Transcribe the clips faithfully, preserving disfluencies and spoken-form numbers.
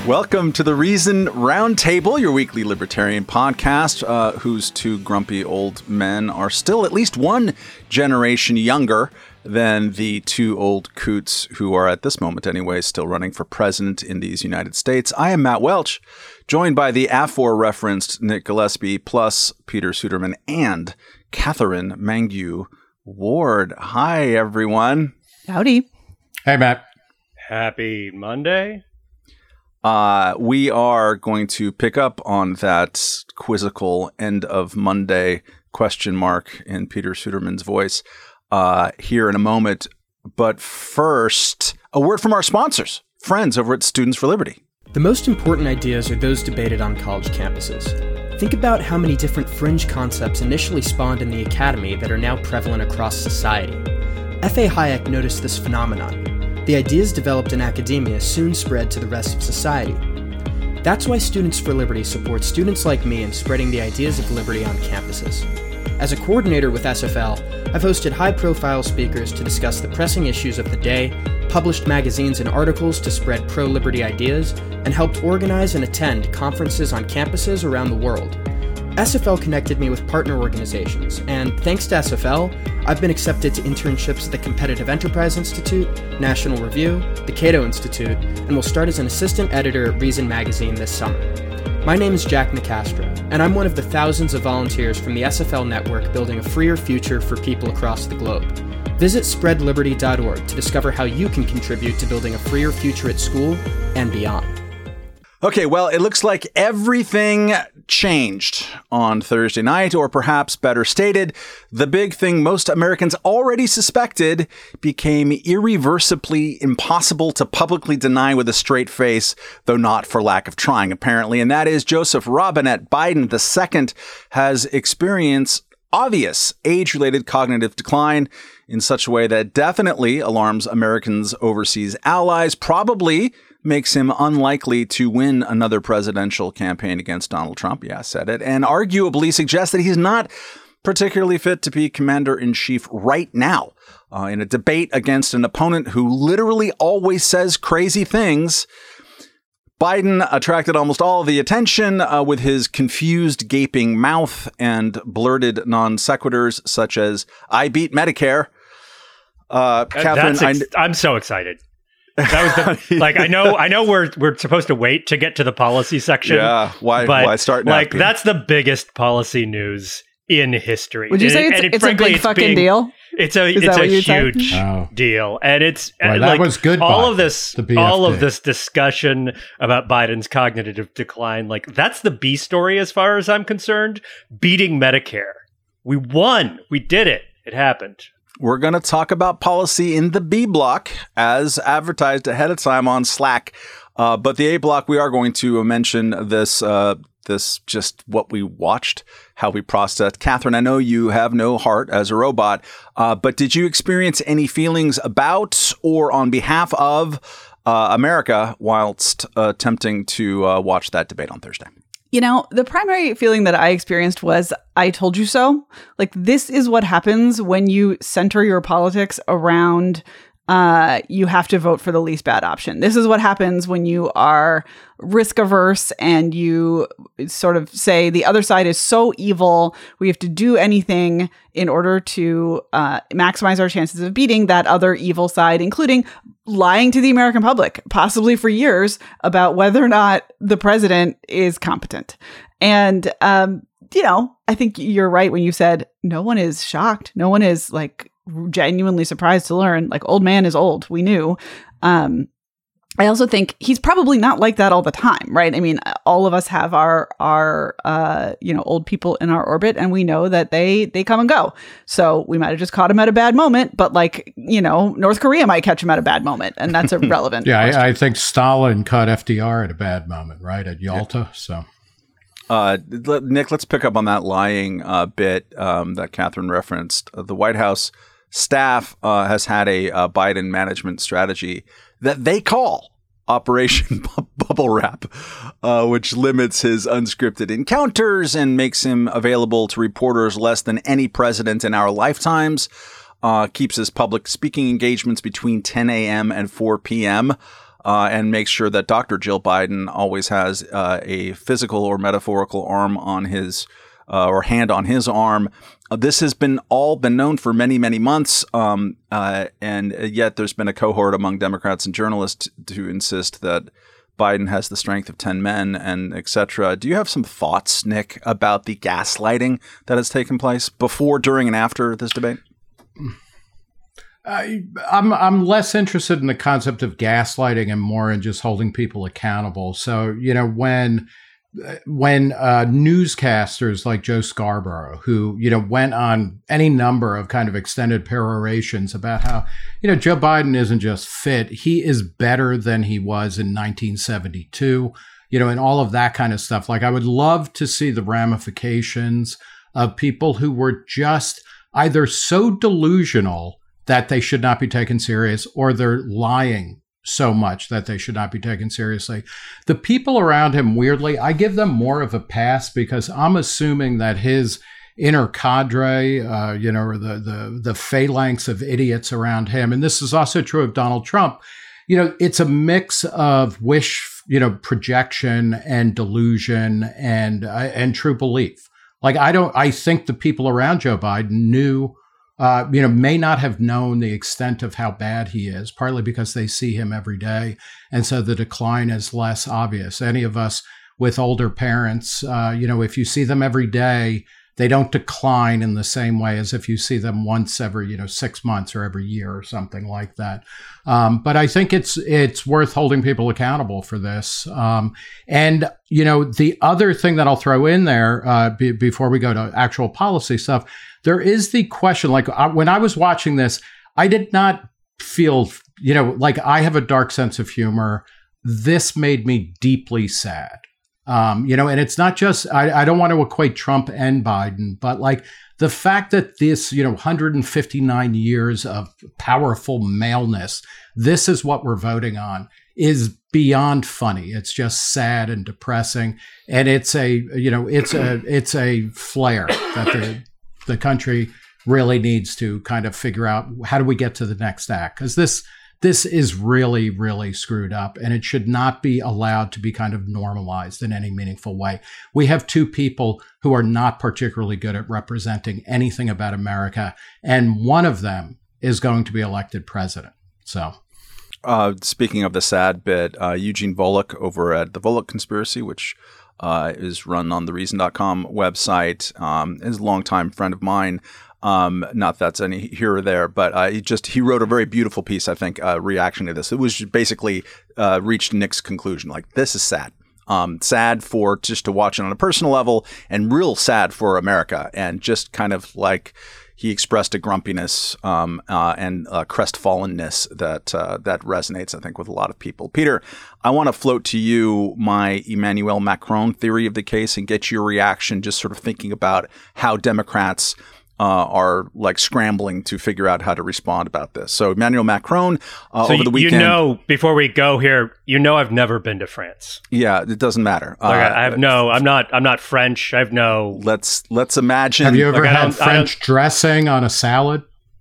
Welcome to the Reason Roundtable, your weekly libertarian podcast, uh, whose two grumpy old men are still at least one generation younger than the two old coots who are at this moment anyway still running for president in these United States. I am Matt Welch, joined by the afore-referenced Nick Gillespie, plus Peter Suderman and Catherine Mangu Ward. Hi, everyone. Howdy. Hey, Matt. Happy Monday. Uh, we are going to pick up on that quizzical end of Monday question mark in Peter Suderman's voice uh, here in a moment. But first, a word from our sponsors, friends over at Students for Liberty. The most important ideas are those debated on college campuses. Think about how many different fringe concepts initially spawned in the academy that are now prevalent across society. F A Hayek noticed this phenomenon. The ideas developed in academia soon spread to the rest of society. That's why Students for Liberty supports students like me in spreading the ideas of liberty on campuses. As a coordinator with S F L, I've hosted high-profile speakers to discuss the pressing issues of the day, published magazines and articles to spread pro-liberty ideas, and helped organize and attend conferences on campuses around the world. S F L connected me with partner organizations, and thanks to S F L, I've been accepted to internships at the Competitive Enterprise Institute, National Review, the Cato Institute, and will start as an assistant editor at Reason Magazine this summer. My name is Jack Nicastro, and I'm one of the thousands of volunteers from the S F L network building a freer future for people across the globe. Visit spread liberty dot org to discover how you can contribute to building a freer future at school and beyond. Okay, well, it looks like everything changed on Thursday night, or perhaps better stated, the big thing most Americans already suspected became irreversibly impossible to publicly deny with a straight face, though not for lack of trying, apparently, and that is Joseph Robinette Biden the second has experienced obvious age-related cognitive decline in such a way that definitely alarms Americans' overseas allies, probably makes him unlikely to win another presidential campaign against Donald Trump. Yeah, I said it. And arguably suggests that he's not particularly fit to be commander-in-chief right now. Uh, in a debate against an opponent who literally always says crazy things, Biden attracted almost all of the attention uh, with his confused, gaping mouth and blurted non sequiturs such as, "I beat Medicare." Uh, Catherine, That's ex- I, I'm so excited. That was the, like I know I know we're we're supposed to wait to get to the policy section. Yeah, why but why start now? Like Pete? That's the biggest policy news in history. Would you say and, it's, and it, it's frankly, a big it's fucking being, deal? It's a Is it's a huge oh. deal, and it's Boy, and that like was good. all Biden, of this the B F D. all of this discussion about Biden's cognitive decline. Like that's the B story as far as I'm concerned. Beating Medicare, we won. We did it. It happened. We're going to talk about policy in the B block as advertised ahead of time on Slack. Uh, but the A block, we are going to mention this, uh, this just what we watched, how we processed. Catherine, I know you have no heart as a robot, uh, but did you experience any feelings about or on behalf of uh, America whilst uh, attempting to uh, watch that debate on Thursday? You know, the primary feeling that I experienced was, I told you so. Like, this is what happens when you center your politics around uh, you have to vote for the least bad option. This is what happens when you are risk averse and you sort of say the other side is so evil, we have to do anything in order to uh, maximize our chances of beating that other evil side, including lying to the American public, possibly for years, about whether or not the president is competent. And, um, you know, I think you're right when you said no one is shocked. No one is like genuinely surprised to learn, like, old man is old. We knew. Um, I also think he's probably not like that all the time, right? I mean, all of us have our our uh, you know, old people in our orbit, and we know that they they come and go. So we might have just caught him at a bad moment, but like, you know, North Korea might catch him at a bad moment, and that's irrelevant. yeah, I, I think Stalin caught F D R at a bad moment, right, at Yalta. Yeah. So. Uh, Nick, let's pick up on that lying uh, bit um, that Catherine referenced. Uh, the White House staff uh, has had a uh, Biden management strategy that they call Operation Bubble Wrap, uh, which limits his unscripted encounters and makes him available to reporters less than any president in our lifetimes, uh, keeps his public speaking engagements between ten a.m. and four p.m., uh, and makes sure that Doctor Jill Biden always has uh, a physical or metaphorical arm on his uh, or hand on his arm. Uh, this has been all been known for many, many months, um, uh, and yet there's been a cohort among Democrats and journalists to insist that Biden has the strength of ten men, and et cetera. Do you have some thoughts, Nick, about the gaslighting that has taken place before, during, and after this debate? I, I'm I'm less interested in the concept of gaslighting and more in just holding people accountable. So, you know, when when uh, newscasters like Joe Scarborough, who, you know, went on any number of kind of extended perorations about how, you know, Joe Biden isn't just fit, he is better than he was in nineteen seventy-two, you know, and all of that kind of stuff. Like, I would love to see the ramifications of people who were just either so delusional that they should not be taken serious, or they're lying so much that they should not be taken seriously. The people around him, weirdly, I give them more of a pass because I'm assuming that his inner cadre, uh, you know, or the, the, the phalanx of idiots around him, and this is also true of Donald Trump, you know, it's a mix of wish, you know, projection and delusion and, uh, and true belief. Like, I don't, I think the people around Joe Biden knew Uh, you know, may not have known the extent of how bad he is, partly because they see him every day. And so the decline is less obvious. Any of us with older parents, uh, you know, if you see them every day, they don't decline in the same way as if you see them once every, you know, six months or every year or something like that. Um, but I think it's it's worth holding people accountable for this. Um, and, you know, the other thing that I'll throw in there uh, be, before we go to actual policy stuff, there is the question, like I, when I was watching this, I did not feel, you know, like I have a dark sense of humor. This made me deeply sad. Um, you know, and it's not just, I, I don't want to equate Trump and Biden, but like the fact that this, you know, one hundred fifty-nine years of powerful maleness, this is what we're voting on, is beyond funny. It's just sad and depressing. And it's a, you know, it's a, it's a flare that the, the country really needs to kind of figure out, how do we get to the next act? Because this, This is really, really screwed up, and it should not be allowed to be kind of normalized in any meaningful way. We have two people who are not particularly good at representing anything about America, and one of them is going to be elected president. So, uh, speaking of the sad bit, uh, Eugene Volokh over at the Volokh Conspiracy, which uh, is run on the reason dot com website, um, is a longtime friend of mine. Um, not that's any here or there, but uh, he just he wrote a very beautiful piece, I think, uh, reaction to this. It was basically uh, reached Nick's conclusion, like, this is sad. Um, sad for just to watch it on a personal level, and real sad for America. And just kind of like he expressed a grumpiness um, uh, and uh, crestfallenness that uh, that resonates, I think, with a lot of people. Peter, I want to float to you my Emmanuel Macron theory of the case and get your reaction, just sort of thinking about how Democrats Uh, are like scrambling to figure out how to respond about this. So Emmanuel Macron uh, so over the weekend. You know, before we go here, you know, I've never been to France. Yeah, it doesn't matter. Like, uh, I have no. I'm not. I'm not French. I have no. Let's let's imagine. Have you ever like, had French dressing on a salad?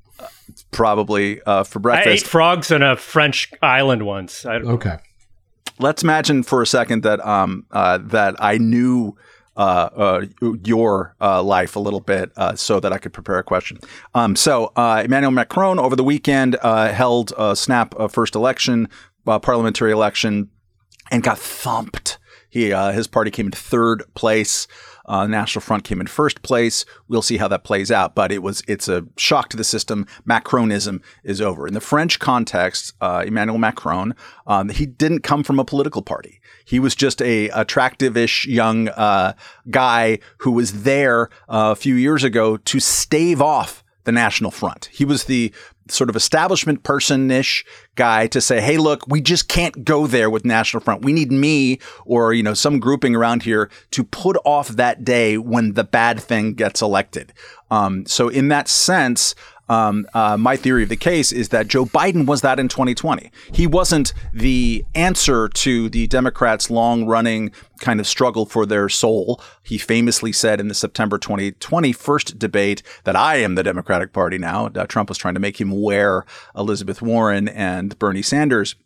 Probably uh, for I breakfast. ate frogs on a French island once. I, Okay. Let's imagine for a second that um uh, that I knew. Uh, uh, your uh, life a little bit uh, so that I could prepare a question. Um, so uh, Emmanuel Macron over the weekend uh, held a snap uh, first election, uh, parliamentary election, and got thumped. He uh, his party came in third place. Uh, National Front came in first place. We'll see how that plays out, but it was it's a shock to the system. Macronism is over. In the French context, uh, Emmanuel Macron, um, he didn't come from a political party. He was just a attractive-ish young uh, guy who was there uh, a few years ago to stave off the National Front. He was the sort of establishment person-ish guy to say, hey, look, we just can't go there with National Front. We need me or, you know, some grouping around here to put off that day when the bad thing gets elected. Um, so in that sense, Um, uh, my theory of the case is that Joe Biden was that in twenty twenty. He wasn't the answer to the Democrats' long-running kind of struggle for their soul. He famously said in the September twenty twenty first debate that I am the Democratic Party now. Uh, Trump was trying to make him wear Elizabeth Warren and Bernie Sanders.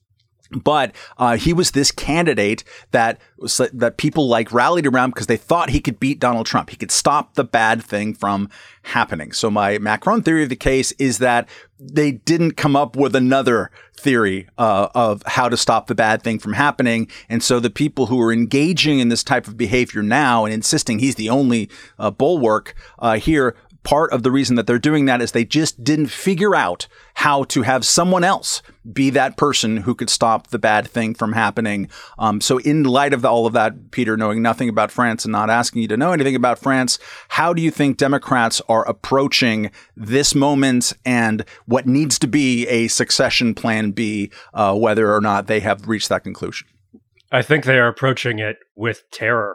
But uh, he was this candidate that that people like rallied around because they thought he could beat Donald Trump. He could stop the bad thing from happening. So my Macron theory of the case is that they didn't come up with another theory uh, of how to stop the bad thing from happening. And so the people who are engaging in this type of behavior now and insisting he's the only uh, bulwark uh, here, part of the reason that they're doing that is they just didn't figure out how to have someone else be that person who could stop the bad thing from happening. Um, so in light of all of that, Peter, knowing nothing about France and not asking you to know anything about France, how do you think Democrats are approaching this moment and what needs to be a succession plan B, uh, whether or not they have reached that conclusion? I think they are approaching it with terror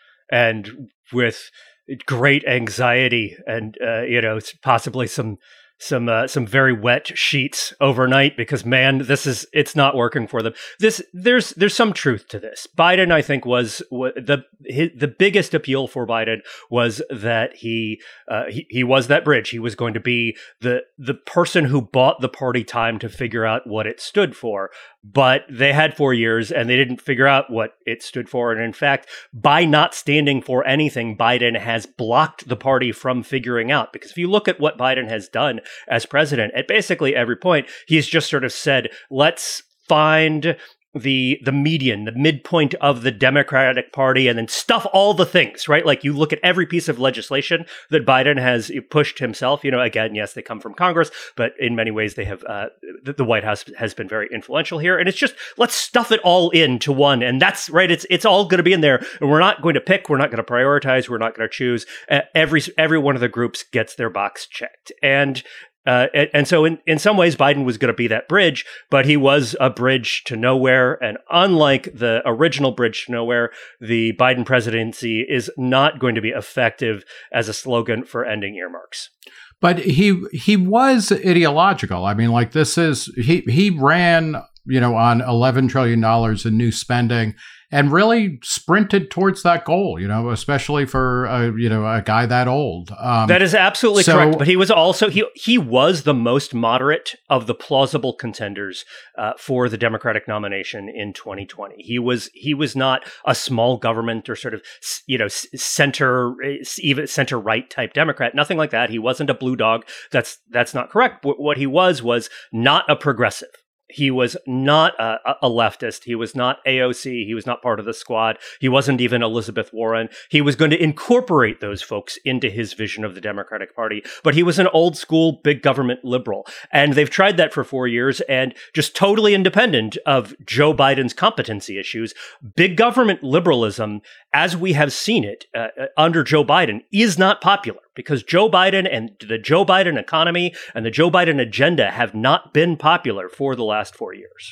and with great anxiety and, uh, you know, possibly some some uh, some very wet sheets overnight because, man, this is it's not working for them. This there's there's some truth to this. Biden, I think, was w- the his, the biggest appeal for Biden was that he, uh, he he was that bridge. He was going to be the the person who bought the party time to figure out what it stood for. But they had four years and they didn't figure out what it stood for. And in fact, by not standing for anything, Biden has blocked the party from figuring out. Because if you look at what Biden has done as president, at basically every point, he's just sort of said, let's find the the median, the midpoint of the Democratic Party, and then stuff all the things, right? Like you look at every piece of legislation that Biden has pushed himself, you know, again, yes, they come from Congress, but in many ways they have, uh, the, the White House has been very influential here. And it's just, let's stuff it all into one. And that's right. It's, it's all going to be in there. And we're not going to pick, we're not going to prioritize, we're not going to choose. Uh, every, every one of the groups gets their box checked. And Uh, and, and so in, in some ways, Biden was going to be that bridge, but he was a bridge to nowhere. And unlike the original bridge to nowhere, the Biden presidency is not going to be effective as a slogan for ending earmarks. But he he was ideological. I mean, like this is he he ran, you know, on eleven trillion dollars in new spending and really sprinted towards that goal, you know, especially for, a, you know, a guy that old. Um, that is absolutely so, correct. But he was also, he he was the most moderate of the plausible contenders uh, for the Democratic nomination in twenty twenty. He was he was not a small government or sort of, you know, center, even center right type Democrat, nothing like that. He wasn't a blue dog. That's, that's not correct. What he was, was not a progressive. He was not a, a leftist. He was not A O C. He was not part of the squad. He wasn't even Elizabeth Warren. He was going to incorporate those folks into his vision of the Democratic Party. But he was an old school big government liberal. And they've tried that for four years. And just totally independent of Joe Biden's competency issues, big government liberalism, as we have seen it uh, under Joe Biden, is not popular. Because Joe Biden and the Joe Biden economy and the Joe Biden agenda have not been popular for the last four years.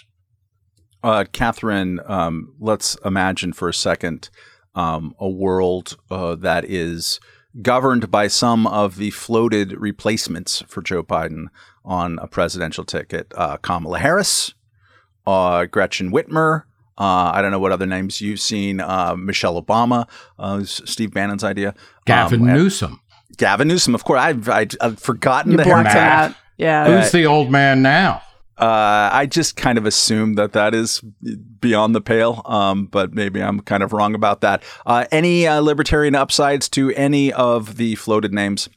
Uh, Catherine, um, let's imagine for a second um, a world uh, that is governed by some of the floated replacements for Joe Biden on a presidential ticket. Uh, Kamala Harris, uh, Gretchen Whitmer, Uh, I don't know what other names you've seen. Uh, Michelle Obama, uh, Steve Bannon's idea. Gavin um, Newsom. Gavin Newsom, of course. I've, I've, I've forgotten You the blocked him haircut. out. Yeah. Who's the old man now? Uh, I just kind of assume that that is beyond the pale, um, but maybe I'm kind of wrong about that. Uh, any uh, libertarian upsides to any of the floated names?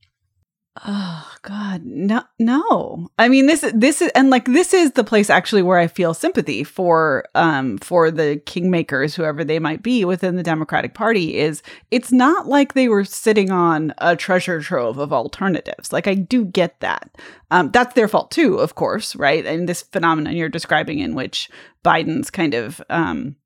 Oh God, no, no. I mean, this, this is, and like, this is the place actually where I feel sympathy for, um, for the kingmakers, whoever they might be within the Democratic Party. Is it's not like they were sitting on a treasure trove of alternatives. Like, I do get that. Um, that's their fault too, of course, right? And this phenomenon you're describing, in which Biden's kind of, um.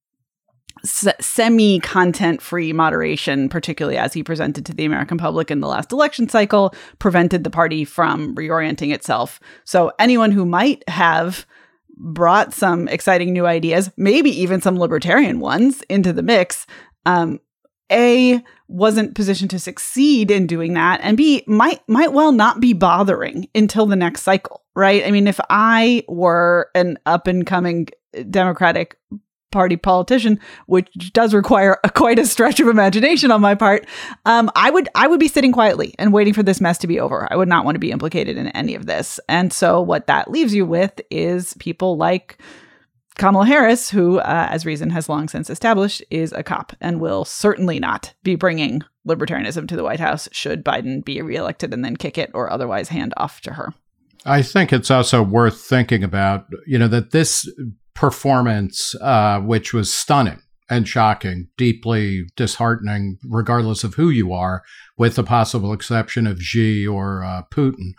semi-content-free moderation, particularly as he presented to the American public in the last election cycle, prevented the party from reorienting itself. So anyone who might have brought some exciting new ideas, maybe even some libertarian ones, into the mix, um, A, wasn't positioned to succeed in doing that, and B, might might well not be bothering until the next cycle, right? I mean, if I were an up-and-coming Democratic Party politician, which does require a, quite a stretch of imagination on my part, um, I would I would be sitting quietly and waiting for this mess to be over. I would not want to be implicated in any of this. And so what that leaves you with is people like Kamala Harris, who, uh, as Reason has long since established, is a cop and will certainly not be bringing libertarianism to the White House should Biden be reelected and then kick it or otherwise hand off to her. I think it's also worth thinking about, you know, that this performance, uh, which was stunning and shocking, deeply disheartening, regardless of who you are, with the possible exception of Xi or uh, Putin,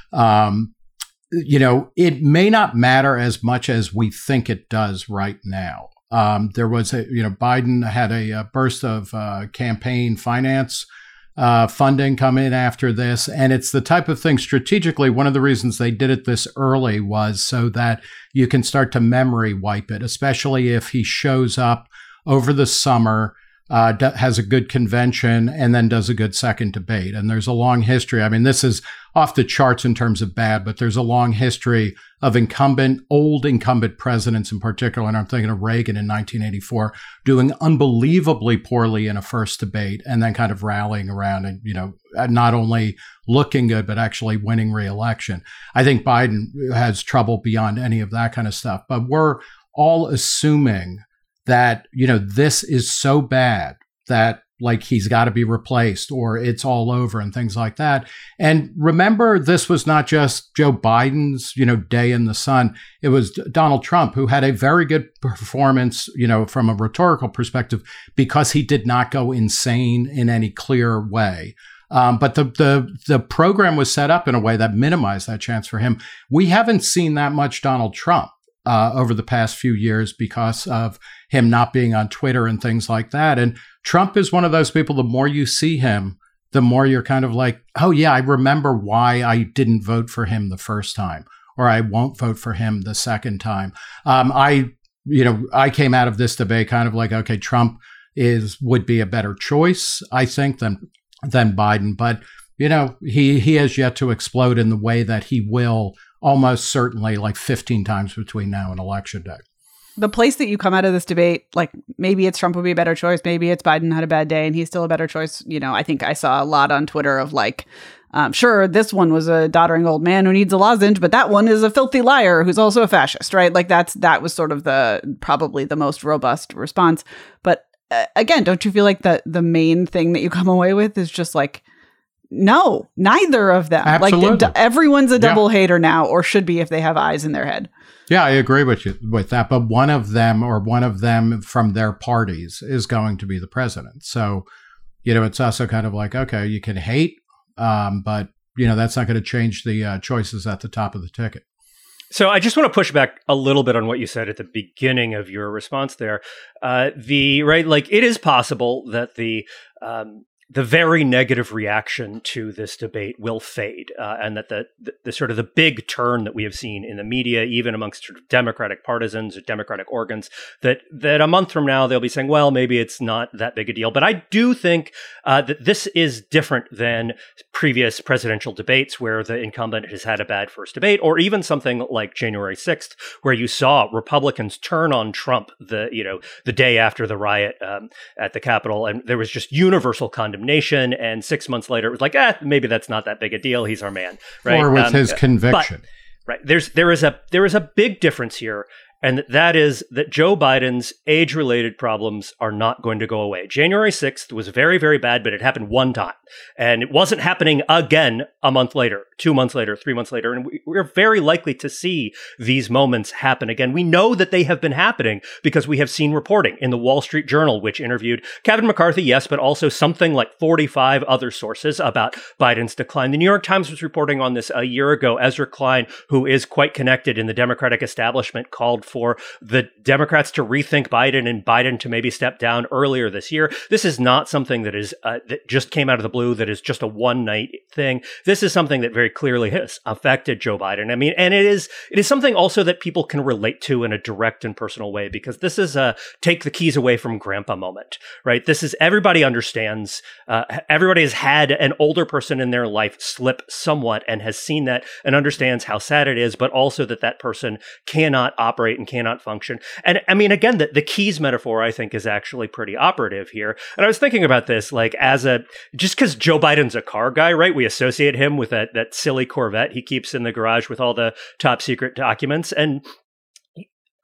um, you know, it may not matter as much as we think it does right now. Um, there was a, you know, Biden had a, a burst of uh, campaign finance uh, funding come in after this. And it's the type of thing strategically, one of the reasons they did it this early was so that you can start to memory wipe it, especially if he shows up over the summer, Uh, d- has a good convention and then does a good second debate. And there's a long history. I mean, this is off the charts in terms of bad, but there's a long history of incumbent, old incumbent presidents in particular. And I'm thinking of Reagan in nineteen eighty-four, doing unbelievably poorly in a first debate and then kind of rallying around and, you know, not only looking good, but actually winning re-election. I think Biden has trouble beyond any of that kind of stuff, but we're all assuming that, you know, this is so bad that like he's got to be replaced or it's all over and things like that. And remember, this was not just Joe Biden's, you know, day in the sun. It was Donald Trump, who had a very good performance, you know, from a rhetorical perspective, because he did not go insane in any clear way. Um, but the, the the program was set up in a way that minimized that chance for him. We haven't seen that much Donald Trump uh, over the past few years because of him not being on Twitter and things like that. And Trump is one of those people, the more you see him, the more you're kind of like, oh, yeah, I remember why I didn't vote for him the first time, or I won't vote for him the second time. Um, I, you know, I came out of this debate kind of like, okay, Trump is would be a better choice, I think, than than Biden. But, you know, he, he has yet to explode in the way that he will almost certainly like fifteen times between now and election day. The place that you come out of this debate, like maybe it's Trump would be a better choice. Maybe it's Biden had a bad day and he's still a better choice. You know, I think I saw a lot on Twitter of like, um, sure, this one was a doddering old man who needs a lozenge, but that one is a filthy liar who's also a fascist, right? Like that's, that was sort of the, probably the most robust response. But uh, again, don't you feel like the, the main thing that you come away with is just like, no, neither of them. Absolutely. Like d- everyone's a double yeah. hater now, or should be if they have eyes in their head. Yeah, I agree with you with that. But one of them or one of them from their parties is going to be the president. So, you know, it's also kind of like, okay, you can hate, um, but, you know, that's not going to change the uh, choices at the top of the ticket. So I just want to push back a little bit on what you said at the beginning of your response there. Uh, the right, like it is possible that the um, the very negative reaction to this debate will fade, uh, and that the, the the sort of the big turn that we have seen in the media, even amongst sort of Democratic partisans or Democratic organs, that that a month from now they'll be saying, well, maybe it's not that big a deal. But I do think uh, that this is different than previous presidential debates where the incumbent has had a bad first debate, or even something like January sixth, where you saw Republicans turn on Trump the you know the day after the riot um, at the Capitol, and there was just universal condemnation. Nation, and six months later it was like, ah, maybe that's not that big a deal. He's our man, right? Or with um, his conviction, but, right? There's there is a there is a big difference here, and that is that Joe Biden's age-related problems are not going to go away. January sixth was very, very bad, but it happened one time, and it wasn't happening again a month later, two months later, three months later, and we, we're very likely to see these moments happen again. We know that they have been happening because we have seen reporting in the Wall Street Journal, which interviewed Kevin McCarthy, yes, but also something like forty-five other sources about Biden's decline. The New York Times was reporting on this a year ago. Ezra Klein, who is quite connected in the Democratic establishment, called for the Democrats to rethink Biden and Biden to maybe step down earlier this year. This is not something that is uh, that just came out of the blue, that is just a one night thing. This is something that very clearly has affected Joe Biden. I mean, and it is it is something also that people can relate to in a direct and personal way, because this is a take the keys away from grandpa moment, right? This is, everybody understands, uh, everybody has had an older person in their life slip somewhat and has seen that and understands how sad it is, but also that that person cannot operate and cannot function. And I mean, again, the, the keys metaphor, I think, is actually pretty operative here. And I was thinking about this, like, as a, just because Joe Biden's a car guy, right? We associate him with that, that silly Corvette he keeps in the garage with all the top secret documents. And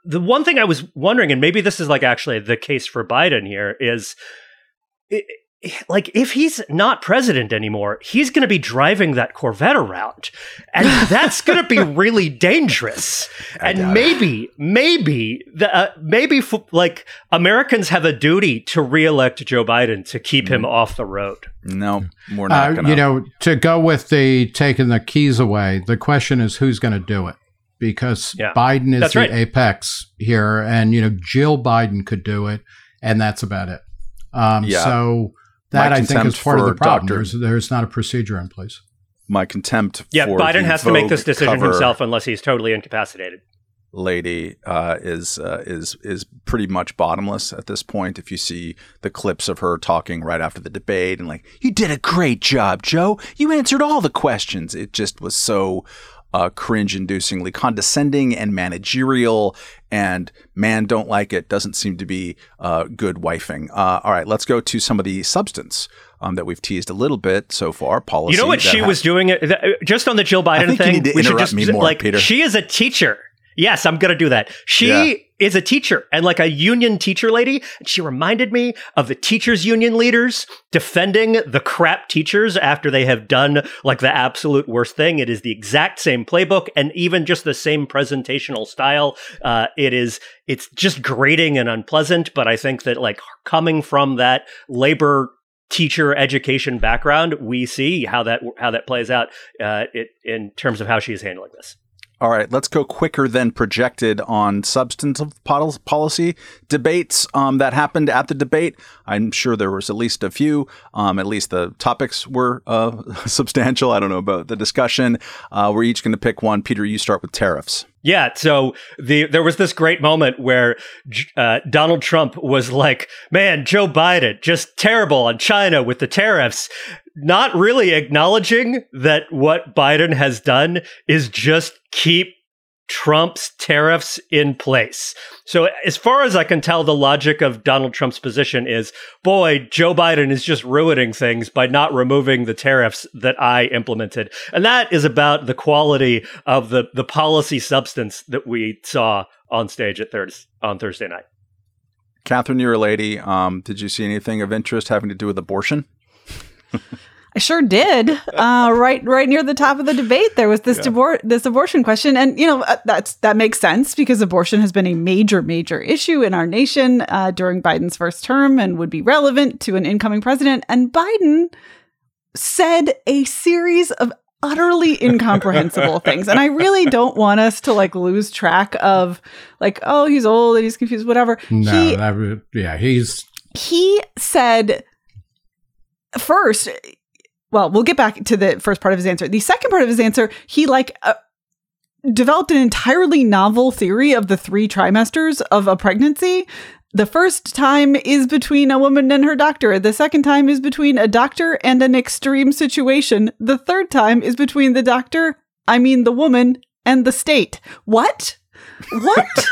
the one thing I was wondering, and maybe this is like actually the case for Biden here, is it, like if he's not president anymore, he's going to be driving that Corvette around, and that's going to be really dangerous. And maybe, maybe the uh, maybe f- like Americans have a duty to reelect Joe Biden to keep mm. him off the road. No, we're not. Uh, gonna. You know, to go with the taking the keys away, the question is who's going to do it, because yeah, Biden is the right. apex here, and you know Jill Biden could do it, and that's about it. Um, yeah. So. That, I think, is part of the problem. There's, there's not a procedure in place. My contempt yeah, for Biden has to make this decision cover himself unless he's totally incapacitated. Lady uh, is uh, is is pretty much bottomless at this point. If you see the clips of her talking right after the debate and like, you did a great job, Joe. You answered all the questions. It just was so uh, cringe-inducingly condescending and managerial, and man, don't like it. Doesn't seem to be uh, good wifing. Uh, all right, let's go to some of the substance um, that we've teased a little bit so far. Policy. You know what she has- was doing? Just on the Jill Biden I think thing. You need to we interrupt should just me more, like Peter. She is a teacher. Yes, I'm going to do that. She yeah. is a teacher and like a union teacher lady. And she reminded me of the teachers union leaders defending the crap teachers after they have done like the absolute worst thing. It is the exact same playbook and even just the same presentational style. Uh, it is, it's just grating and unpleasant. But I think that like coming from that labor teacher education background, we see how that, how that plays out uh, it, in terms of how she's handling this. All right, let's go quicker than projected on substantive policy debates um, that happened at the debate. I'm sure there was at least a few. Um, at least the topics were uh, substantial. I don't know about the discussion. Uh, we're each going to pick one. Peter, you start with tariffs. Yeah, so the there was this great moment where uh, Donald Trump was like, man, Joe Biden, just terrible on China with the tariffs, not really acknowledging that what Biden has done is just keep Trump's tariffs in place. So as far as I can tell, the logic of Donald Trump's position is, boy, Joe Biden is just ruining things by not removing the tariffs that I implemented. And that is about the quality of the, the policy substance that we saw on stage at thurs- on Thursday night. Catherine, you're a lady. Um, did you see anything of interest having to do with abortion? I sure did. Uh, right, right near the top of the debate, there was this yeah. abor- this abortion question, and you know uh, that's that makes sense because abortion has been a major, major issue in our nation uh, during Biden's first term, and would be relevant to an incoming president. And Biden said a series of utterly incomprehensible things, and I really don't want us to like lose track of like, oh, he's old and he's confused, whatever. No, he, that, yeah, he's he said first. Well, we'll get back to the first part of his answer. The second part of his answer, he like uh, developed an entirely novel theory of the three trimesters of a pregnancy. The first time is between a woman and her doctor. The second time is between a doctor and an extreme situation. The third time is between the doctor, I mean the woman, and the state. What? What?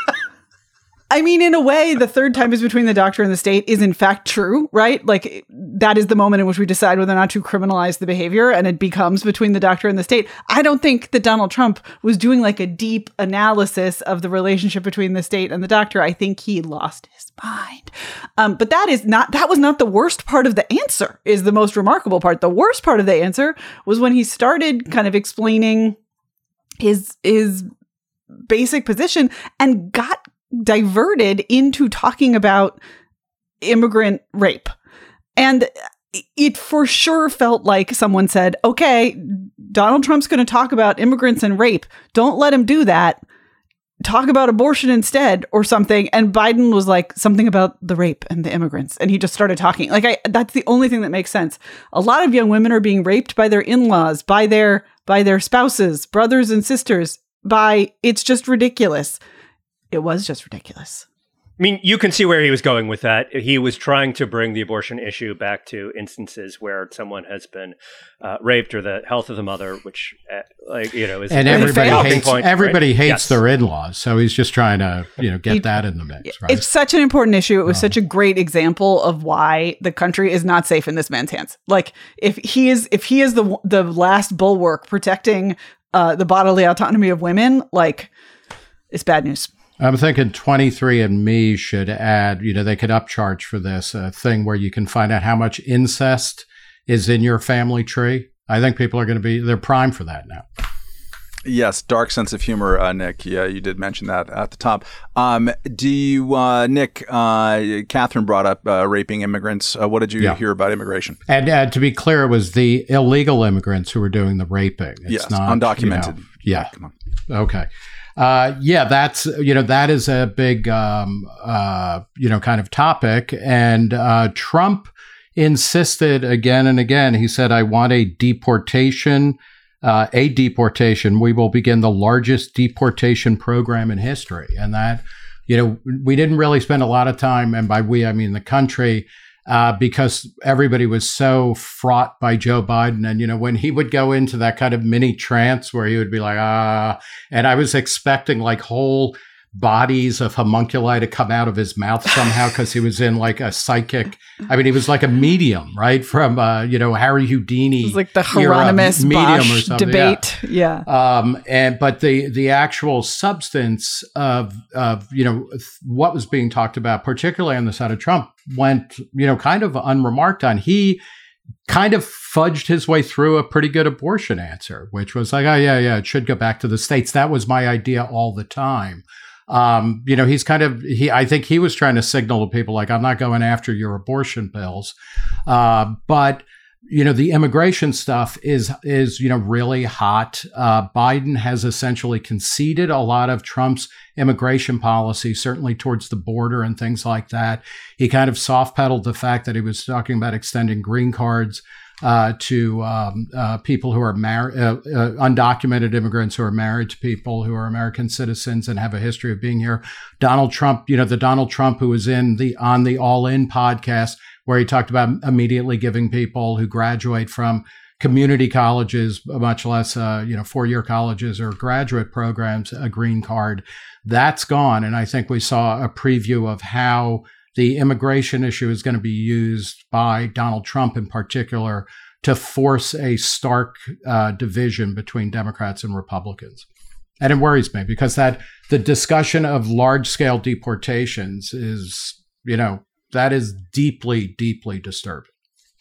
I mean, in a way, the third time is between the doctor and the state is in fact true, right? Like that is the moment in which we decide whether or not to criminalize the behavior, and it becomes between the doctor and the state. I don't think that Donald Trump was doing like a deep analysis of the relationship between the state and the doctor. I think he lost his mind. Um, but that is not, that was not the worst part of the answer, is the most remarkable part. The worst part of the answer was when he started kind of explaining his, his basic position and got diverted into talking about immigrant rape. And it for sure felt like someone said, okay, Donald Trump's going to talk about immigrants and rape. Don't let him do that. Talk about abortion instead or something. And Biden was like something about the rape and the immigrants. And he just started talking. Like, I, that's the only thing that makes sense. A lot of young women are being raped by their in-laws, by their, by their spouses, brothers and sisters, by, it's just ridiculous. It was just ridiculous. I mean, you can see where he was going with that. He was trying to bring the abortion issue back to instances where someone has been uh, raped or the health of the mother, which, uh, like, you know, is and everybody hates point, everybody right? hates yes. their in-laws. So he's just trying to, you know, get he, that in the mix. Right? It's such an important issue. It was oh. such a great example of why the country is not safe in this man's hands. Like, if he is, if he is the the last bulwark protecting uh, the bodily autonomy of women, like, it's bad news. I'm thinking twenty-three and me should add, you know, they could upcharge for this, a thing where you can find out how much incest is in your family tree. I think people are going to be, they're primed for that now. Yes, dark sense of humor, uh, Nick. Yeah, you did mention that at the top. Um, do you, uh, Nick, uh, Catherine brought up uh, raping immigrants. Uh, what did you yeah. hear about immigration? And uh, to be clear, it was the illegal immigrants who were doing the raping. It's yes, not undocumented. You know, yeah. Come on. Okay. Uh, yeah, that's, you know, that is a big, um, uh, you know, kind of topic. And uh, Trump insisted again and again, he said, I want a deportation, uh, a deportation. We will begin the largest deportation program in history. And that, you know, we didn't really spend a lot of time, and by we, I mean the country, Uh, because everybody was so fraught by Joe Biden. And, you know, when he would go into that kind of mini trance where he would be like, ah, and I was expecting like whole bodies of homunculi to come out of his mouth somehow because he was in like a psychic, I mean, he was like a medium, right? From, uh, you know, Harry Houdini. It was like the Hieronymus Bosch debate. Yeah. yeah. Um, and, but the, the actual substance of, of, you know, what was being talked about, particularly on the side of Trump, went, you know, kind of unremarked on. He kind of fudged his way through a pretty good abortion answer, which was like, oh, yeah, yeah, it should go back to the states. That was my idea all the time. Um, you know, he's kind of, he, I think he was trying to signal to people like, I'm not going after your abortion bills. Uh, but, you know, the immigration stuff is, is, you know, really hot. Uh, Biden has essentially conceded a lot of Trump's immigration policy, certainly towards the border and things like that. He kind of soft pedaled the fact that he was talking about extending green cards Uh, to um, uh, people who are married, uh, uh, undocumented immigrants who are married to people who are American citizens and have a history of being here. Donald Trump, you know, the Donald Trump who was in the on the All In podcast where he talked about immediately giving people who graduate from community colleges, much less, uh, you know, four-year colleges or graduate programs, a green card. That's gone. And I think we saw a preview of how the immigration issue is going to be used by Donald Trump in particular to force a stark uh, division between Democrats and Republicans. And it worries me because that the discussion of large scale deportations is, you know, that is deeply, deeply disturbing.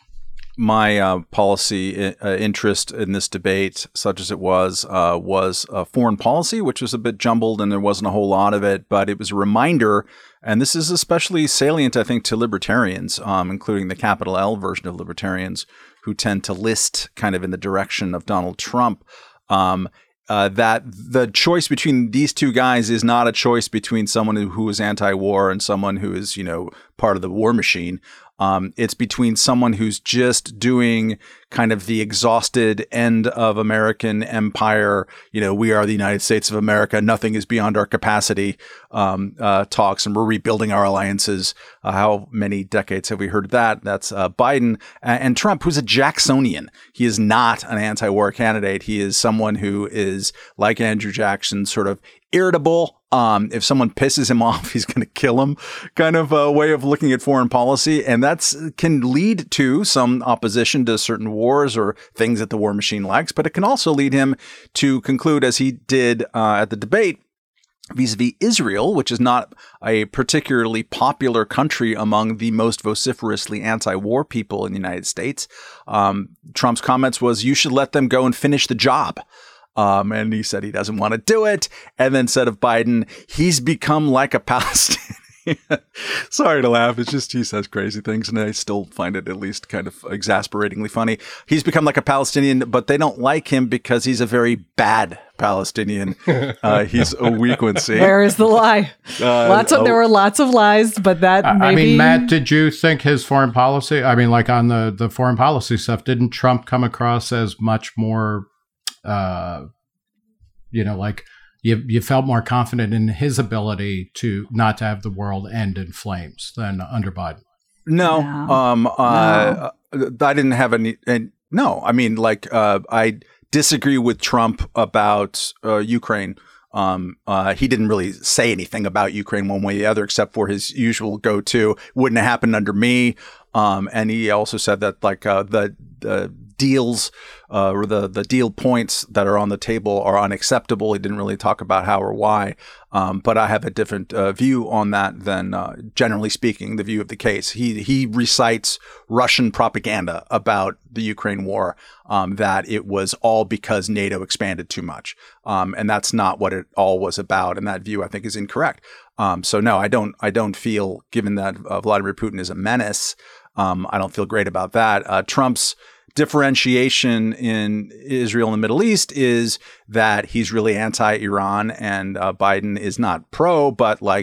My uh, policy uh, interest in this debate, such as it was, uh, was uh, foreign policy, which was a bit jumbled and there wasn't a whole lot of it, but it was a reminder, and this is especially salient, I think, to libertarians, um, including the capital L version of libertarians, who tend to list kind of in the direction of Donald Trump, um, uh, that the choice between these two guys is not a choice between someone who, who is anti-war and someone who is, you know, part of the war machine. Um, it's between someone who's just doing kind of the exhausted end of American empire, you know, we are the United States of America, nothing is beyond our capacity, um, uh, talks, and we're rebuilding our alliances. Uh, how many decades have we heard that? That's uh, Biden and, and Trump, who's a Jacksonian. He is not an anti-war candidate. He is someone who is, like Andrew Jackson, sort of irritable. Um, if someone pisses him off, he's going to kill him, kind of a way of looking at foreign policy. And that's can lead to some opposition to certain wars or things that the war machine likes. But it can also lead him to conclude, as he did uh, at the debate, vis-a-vis Israel, which is not a particularly popular country among the most vociferously anti-war people in the United States. Um, Trump's comments was, you should let them go and finish the job. Um, and he said he doesn't want to do it. And then said of Biden, he's become like a Palestinian. Sorry to laugh. It's just he says crazy things, and I still find it at least kind of exasperatingly funny. He's become like a Palestinian, but they don't like him because he's a very bad Palestinian. Uh, he's a weak one. See, where is the lie? Uh, lots of oh. There were lots of lies, but that I, maybe. I mean, Matt, did you think his foreign policy? I mean, like on the the foreign policy stuff, didn't Trump come across as much more? Uh, you know, like you you felt more confident in his ability to not to have the world end in flames than under Biden? No, no. um, uh, no. I didn't have any. And no, I mean, like uh, I disagree with Trump about uh, Ukraine. Um, uh, he didn't really say anything about Ukraine one way or the other, except for his usual go-to. Wouldn't have happened under me. Um, and he also said that like uh, the the deals uh, or the, the deal points that are on the table are unacceptable. He didn't really talk about how or why. Um, but I have a different uh, view on that than, uh, generally speaking, the view of the case. He he recites Russian propaganda about the Ukraine war, um, that it was all because NATO expanded too much. Um, and that's not what it all was about. And that view, I think, is incorrect. Um, so, no, I don't I don't feel, given that uh, Vladimir Putin is a menace, um, I don't feel great about that. Uh, Trump's differentiation in Israel and the Middle East is that he's really anti-Iran, and uh, Biden is not pro, but like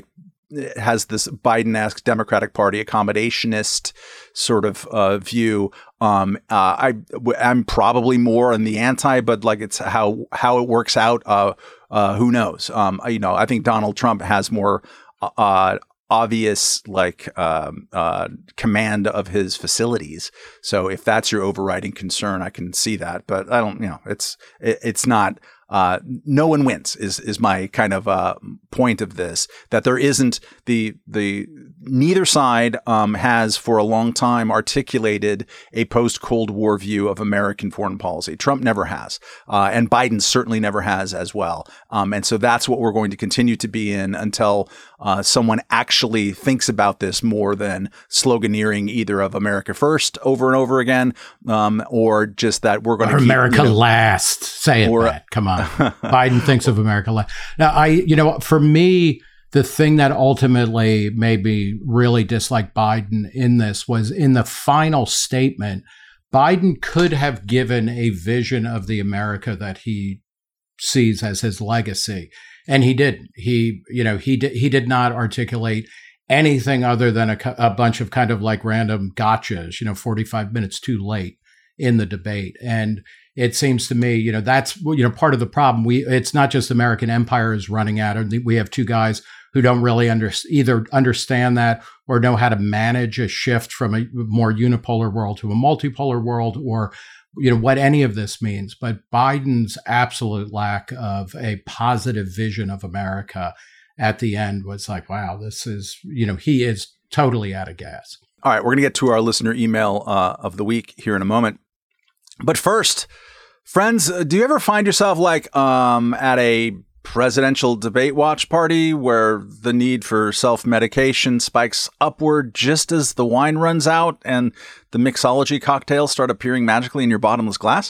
has this Biden-esque Democratic Party accommodationist sort of uh, view. Um, uh, I, I'm probably more on the anti, but like it's how how it works out. Uh, uh, who knows? Um, you know, I think Donald Trump has more uh, obvious like um, uh, command of his facilities. So if that's your overriding concern, I can see that. But I don't, you know, it's it, it's not. Uh, no one wins is is my kind of uh, point of this, that there isn't the the neither side um, has for a long time articulated a post Cold War view of American foreign policy. Trump never has, uh, and Biden certainly never has as well. Um, and so that's what we're going to continue to be in until uh, someone actually thinks about this more than sloganeering either of America first over and over again, um, or just that we're going to keep, America you know, last. Say it, or, Matt. Come on. Biden thinks of America last. Now, I, you know, for me, the thing that ultimately made me really dislike Biden in this was in the final statement, Biden could have given a vision of the America that he sees as his legacy. And he didn't. He, you know, he did, he did not articulate anything other than a, a bunch of kind of like random gotchas, you know, forty-five minutes too late in the debate. And it seems to me, you know, that's, you know, part of the problem. We, it's not just American empire is running out. We have two guys who don't really under, either understand that or know how to manage a shift from a more unipolar world to a multipolar world, or, you know, what any of this means. But Biden's absolute lack of a positive vision of America at the end was like, wow, this is, you know, he is totally out of gas. All right, we're going to get to our listener email uh, of the week here in a moment. But first, friends, do you ever find yourself like um, at a presidential debate watch party where the need for self-medication spikes upward just as the wine runs out and the mixology cocktails start appearing magically in your bottomless glass?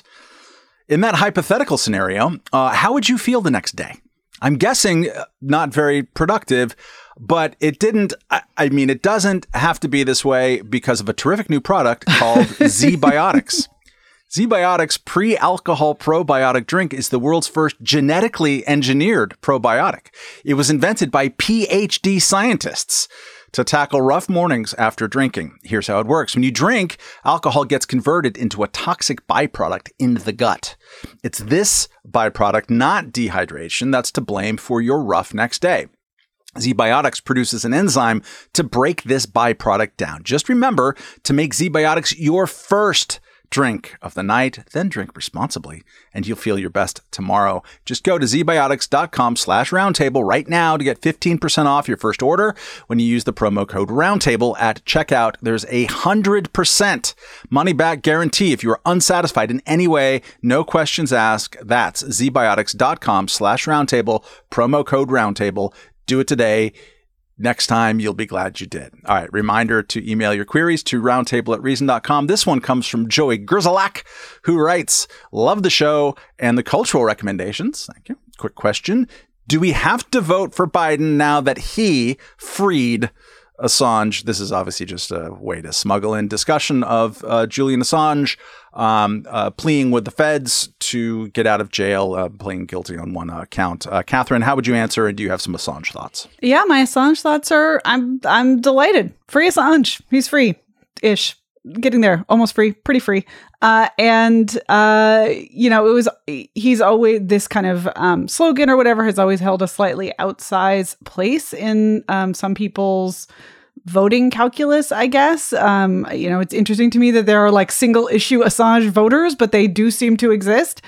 In that hypothetical scenario, uh, how would you feel the next day? I'm guessing not very productive, but it didn't, I, I mean, it doesn't have to be this way because of a terrific new product called ZBiotics. ZBiotics pre-alcohol probiotic drink is the world's first genetically engineered probiotic. It was invented by P H D scientists to tackle rough mornings after drinking. Here's how it works. When you drink, alcohol gets converted into a toxic byproduct in the gut. It's this byproduct, not dehydration, that's to blame for your rough next day. ZBiotics produces an enzyme to break this byproduct down. Just remember to make ZBiotics your first drink of the night, then drink responsibly, and you'll feel your best tomorrow. Just go to zbiotics.com slash roundtable right now to get fifteen percent off your first order. When you use the promo code roundtable at checkout, there's a one hundred percent money back guarantee if you are unsatisfied in any way. No questions asked. That's zbiotics.com slash roundtable, promo code roundtable. Do it today. Next time, you'll be glad you did. All right, reminder to email your queries to roundtable at reason dot com. This one comes from Joey Grzalak, who writes, love the show and the cultural recommendations. Thank you. Quick question. Do we have to vote for Biden now that he freed Assange? This is obviously just a way to smuggle in discussion of uh, Julian Assange um, uh, pleading with the feds to get out of jail, uh, pleading guilty on one uh, count. Uh, Catherine, how would you answer? And do you have some Assange thoughts? Yeah, my Assange thoughts are I'm I'm delighted. Free Assange. He's free-ish. Getting there. Almost free. Pretty free. Uh, and, uh, you know, it was, he's always, this kind of um, slogan or whatever has always held a slightly outsized place in um, some people's voting calculus, I guess. Um, you know, it's interesting to me that there are like single issue Assange voters, but they do seem to exist.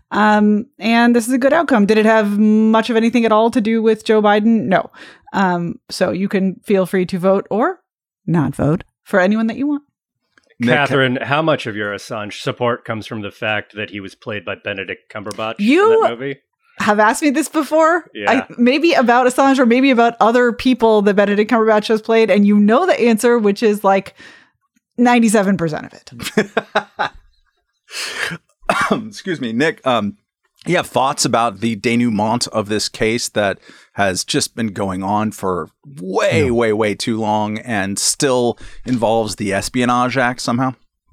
Um, and this is a good outcome. Did it have much of anything at all to do with Joe Biden? No. Um, so you can feel free to vote or not vote for anyone that you want. Nick, Catherine, how much of your Assange support comes from the fact that he was played by Benedict Cumberbatch You- in that movie? Have asked me this before, Yeah. I, maybe about Assange or maybe about other people that Benedict Cumberbatch has played, and you know the answer, which is like ninety-seven percent of it. Excuse me, Nick. Um, you have thoughts about the denouement of this case that has just been going on for way, Yeah. way, way too long and still involves the Espionage Act somehow?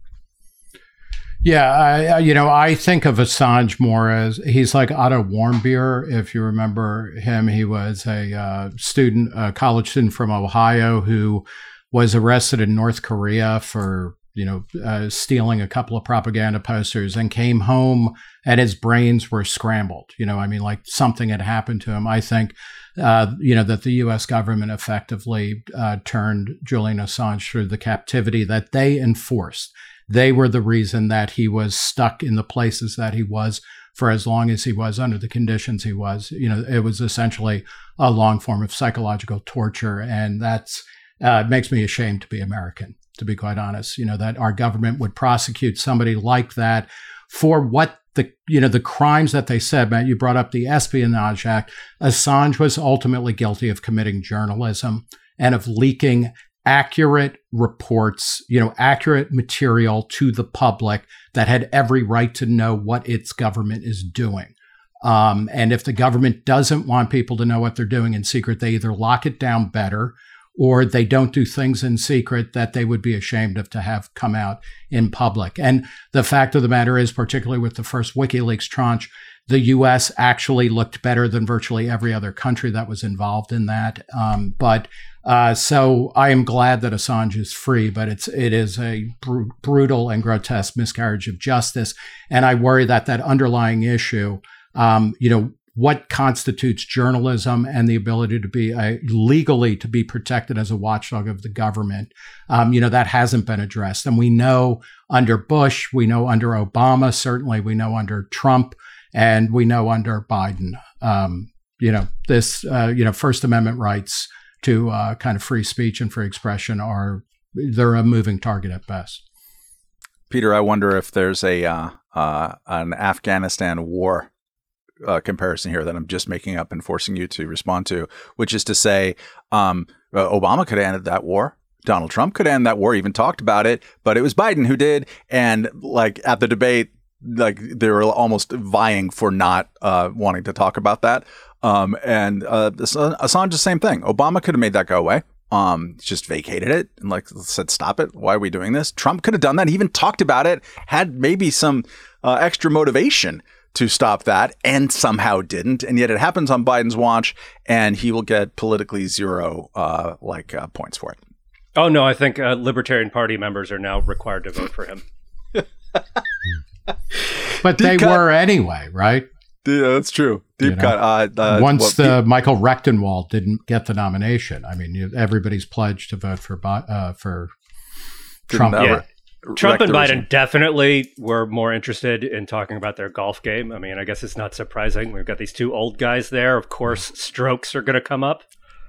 Yeah, I, I- you know, I think of Assange more as he's like Otto Warmbier. If you remember him, he was a uh, student, a college student from Ohio who was arrested in North Korea for, you know, uh, stealing a couple of propaganda posters and came home and his brains were scrambled. You know, I mean, like something had happened to him. I think, uh, you know, that the U S government effectively uh, turned Julian Assange through the captivity that they enforced. They were the reason that he was stuck in the places that he was for as long as he was under the conditions he was. You know, it was essentially a long form of psychological torture. And that's, uh, it makes me ashamed to be American, to be quite honest, you know, that our government would prosecute somebody like that for what the, you know, the crimes that they said. Matt, you brought up the Espionage Act. Assange was ultimately guilty of committing journalism and of leaking accurate reports, you know, accurate material to the public that had every right to know what its government is doing. Um, and if the government doesn't want people to know what they're doing in secret, they either lock it down better or they don't do things in secret that they would be ashamed of to have come out in public. And the fact of the matter is, particularly with the first WikiLeaks tranche, the U S actually looked better than virtually every other country that was involved in that. Um, but uh, so I am glad that Assange is free, but it's it is a br- brutal and grotesque miscarriage of justice. And I worry that that underlying issue, um, you know, what constitutes journalism and the ability to be uh, legally to be protected as a watchdog of the government, um, you know, that hasn't been addressed. And we know under Bush, we know under Obama, certainly we know under Trump, and we know under Biden, um, you know, this, uh, you know, First Amendment rights to uh, kind of free speech and free expression are, they're a moving target at best. Peter, I wonder if there's a uh, uh, an Afghanistan war uh, comparison here that I'm just making up and forcing you to respond to, which is to say um, uh, Obama could have ended that war. Donald Trump could end that war, even talked about it, but it was Biden who did. And like at the debate, like they were almost vying for not uh, wanting to talk about that. Um, and uh, Assange, the same thing. Obama could have made that go away. Um, just vacated it and like said, stop it. Why are we doing this? Trump could have done that. He even talked about it, had maybe some uh, extra motivation to stop that and somehow didn't. And yet it happens on Biden's watch and he will get politically zero uh, like uh, points for it. Oh, no, I think uh, Libertarian Party members are now required to vote for him. But Deep they cut. were anyway, right? Yeah, that's true. Deep You know, cut. Uh, uh, Once well, the Michael Rechtenwald didn't get the nomination, I mean, you, everybody's pledged to vote for Bi- uh, for Trump. Didn't, uh, Yeah. re- Trump and wreck the Biden regime. definitely were more interested in talking about their golf game. I mean, I guess it's not surprising. We've got these two old guys there. Of course, strokes are going to come up.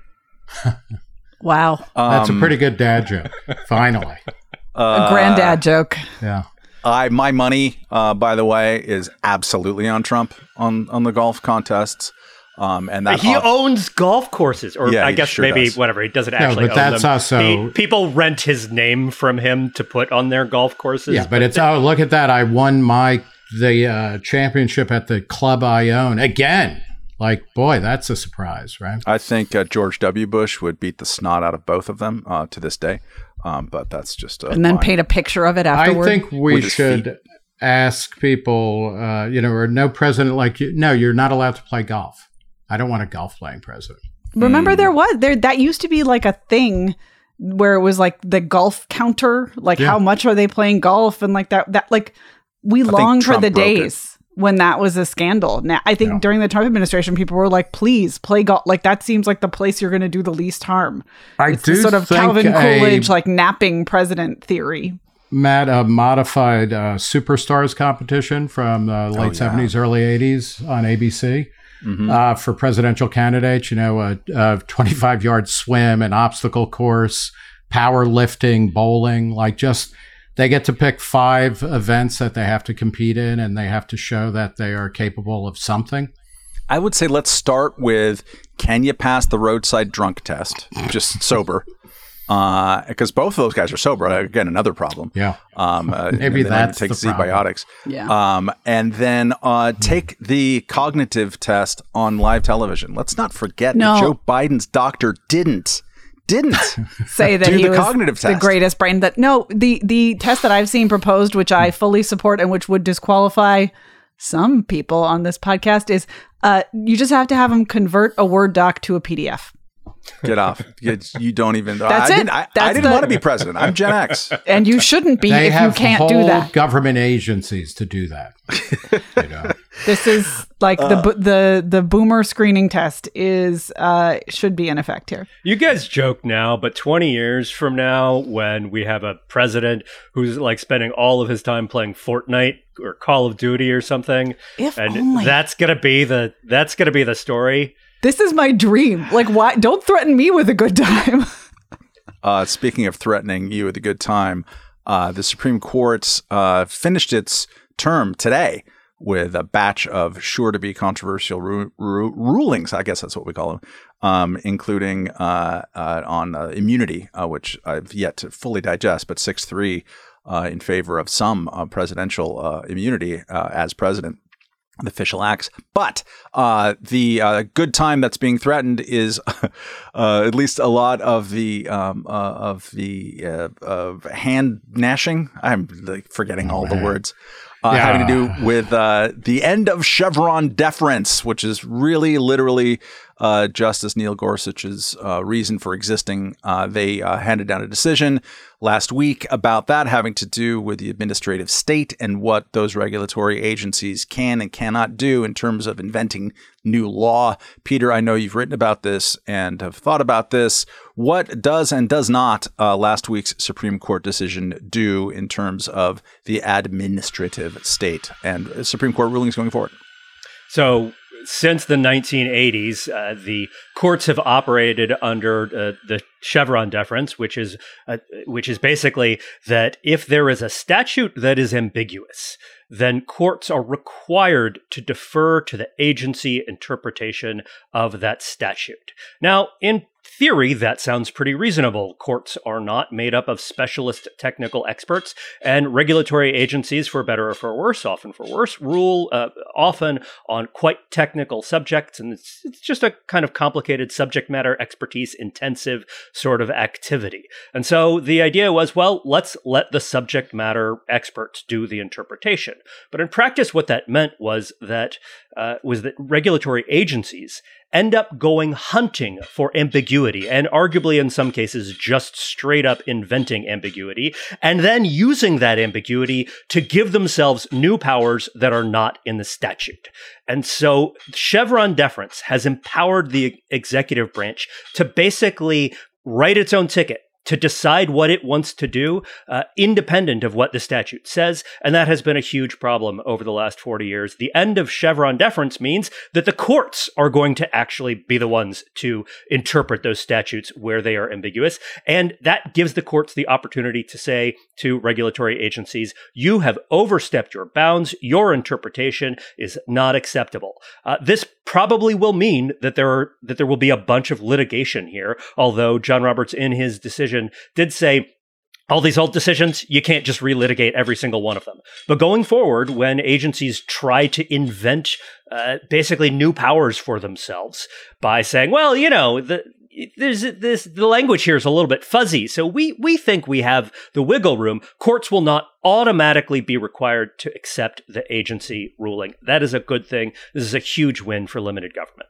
Wow. That's Um, a pretty good dad joke. Finally, uh, A granddad joke. yeah. I my money, uh, by the way, is absolutely on Trump on, on the golf contests. Um, and that He off- owns golf courses, or Yeah, I he guess sure maybe does. whatever. He doesn't actually but own that's them. also- He- people rent his name from him to put on their golf courses. Yeah, but it's, oh, look at that. I won my, the uh, championship at the club I own again. Like, boy, that's a surprise, right? I think uh, George W. Bush would beat the snot out of both of them uh, to this day. Um, but that's just uh, And then mine. paint a picture of it I afterward. think we With his should feet. ask people, uh, you know, or no president like you. No, you're not allowed to play golf. I don't want a golf playing president. Remember, there was there that used to be like a thing where it was like the golf counter, like Yeah. how much are they playing golf, and like that. That like we think long for Trump the broke it. days when that was a scandal. Now, I think Yeah. during the Trump administration, people were like, "Please play golf." Like that seems like the place you're going to do the least harm. I It's do the sort of think Calvin a- Coolidge like napping president theory. Matt, a modified uh, Superstars competition from the late yeah. seventies, early eighties on A B C Mhm. uh, for presidential candidates. You know, a, a twenty-five yard swim, an obstacle course, powerlifting, bowling, like just they get to pick five events that they have to compete in, and they have to show that they are capable of something. I would say let's start with, can you pass the roadside drunk test, just sober? Because uh, both of those guys are sober. Again, another problem. Yeah. Um, uh, Maybe that's take the Z-biotics. Yeah. Um, and then uh, take the cognitive test on live television. Let's not forget No. that Joe Biden's doctor didn't didn't say that do he the was cognitive the test. greatest brain. That no, the the test that I've seen proposed, which I fully support and which would disqualify some people on this podcast, is uh, you just have to have them convert a Word doc to a P D F. Get off. You, you don't even. That's I it. Didn't, I, That's I didn't the- want to be president. I'm Gen X. And you shouldn't be They if you have can't whole do that. government agencies to do that. You know? This is like the bo- the the boomer screening test is uh, should be in effect here. You guys joke now, but twenty years from now, when we have a president who's like spending all of his time playing Fortnite or Call of Duty or something, If and only. that's gonna be the that's gonna be the story. This is my dream. Like, why? Don't threaten me with a good time. Uh, speaking of threatening you with a good time, uh, the Supreme Court uh, finished its term today with a batch of sure-to-be controversial ru- ru- rulings. I guess that's what we call them, um, including uh, uh, on uh, immunity, uh, which I've yet to fully digest, but six three uh, in favor of some uh, presidential uh, immunity uh, as president. The official acts. But uh, the uh, good time that's being threatened is uh, at least a lot of the um, uh, of the uh, uh, hand gnashing. I'm like, forgetting all the words. Uh, Yeah. Having to do with uh, the end of Chevron deference, which is really literally uh, Justice Neil Gorsuch's uh, reason for existing. Uh, they uh, handed down a decision last week about that, having to do with the administrative state and what those regulatory agencies can and cannot do in terms of inventing new law. Peter, I know you've written about this and have thought about this. What does and does not uh, last week's Supreme Court decision do in terms of the administrative state and Supreme Court rulings going forward? So since the nineteen eighties, uh, the courts have operated under uh, the Chevron deference, which is uh, which is basically that if there is a statute that is ambiguous, then courts are required to defer to the agency interpretation of that statute. Now, in theory, that sounds pretty reasonable. Courts are not made up of specialist technical experts, and regulatory agencies, for better or for worse, often for worse, rule uh, often on quite technical subjects, and it's, it's just a kind of complicated subject matter expertise intensive sort of activity. And so the idea was, well, let's let the subject matter experts do the interpretation. But in practice, what that meant was that uh, was that regulatory agencies end up going hunting for ambiguity, and arguably in some cases just straight up inventing ambiguity, and then using that ambiguity to give themselves new powers that are not in the statute. And so Chevron deference has empowered the executive branch to basically write its own ticket, to decide what it wants to do, uh, independent of what the statute says. And that has been a huge problem over the last forty years. The end of Chevron deference means that the courts are going to actually be the ones to interpret those statutes where they are ambiguous. And that gives the courts the opportunity to say to regulatory agencies, you have overstepped your bounds. Your interpretation is not acceptable. Uh, this probably will mean that there are, that there will be a bunch of litigation here, although John Roberts in his decision did say, all these old decisions, you can't just relitigate every single one of them. But going forward, when agencies try to invent uh, basically new powers for themselves by saying, well, you know, the there's this the language here is a little bit fuzzy, so we we think we have the wiggle room, courts will not automatically be required to accept the agency ruling. That is a good thing. This is a huge win for limited government.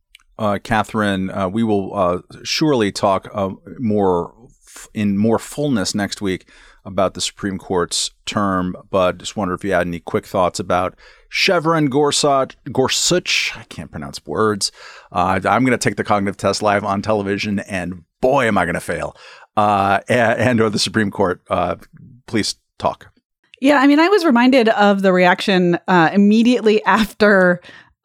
Uh, Catherine, uh, we will uh, surely talk uh, more f- in more fullness next week about the Supreme Court's term, but just wonder if you had any quick thoughts about Chevron, Gorsuch, Gorsuch. I can't pronounce words. Uh, I'm going to take the cognitive test live on television, and boy, am I going to fail. Uh, and, and or the Supreme Court. Uh, please talk. Yeah, I mean, I was reminded of the reaction uh, immediately after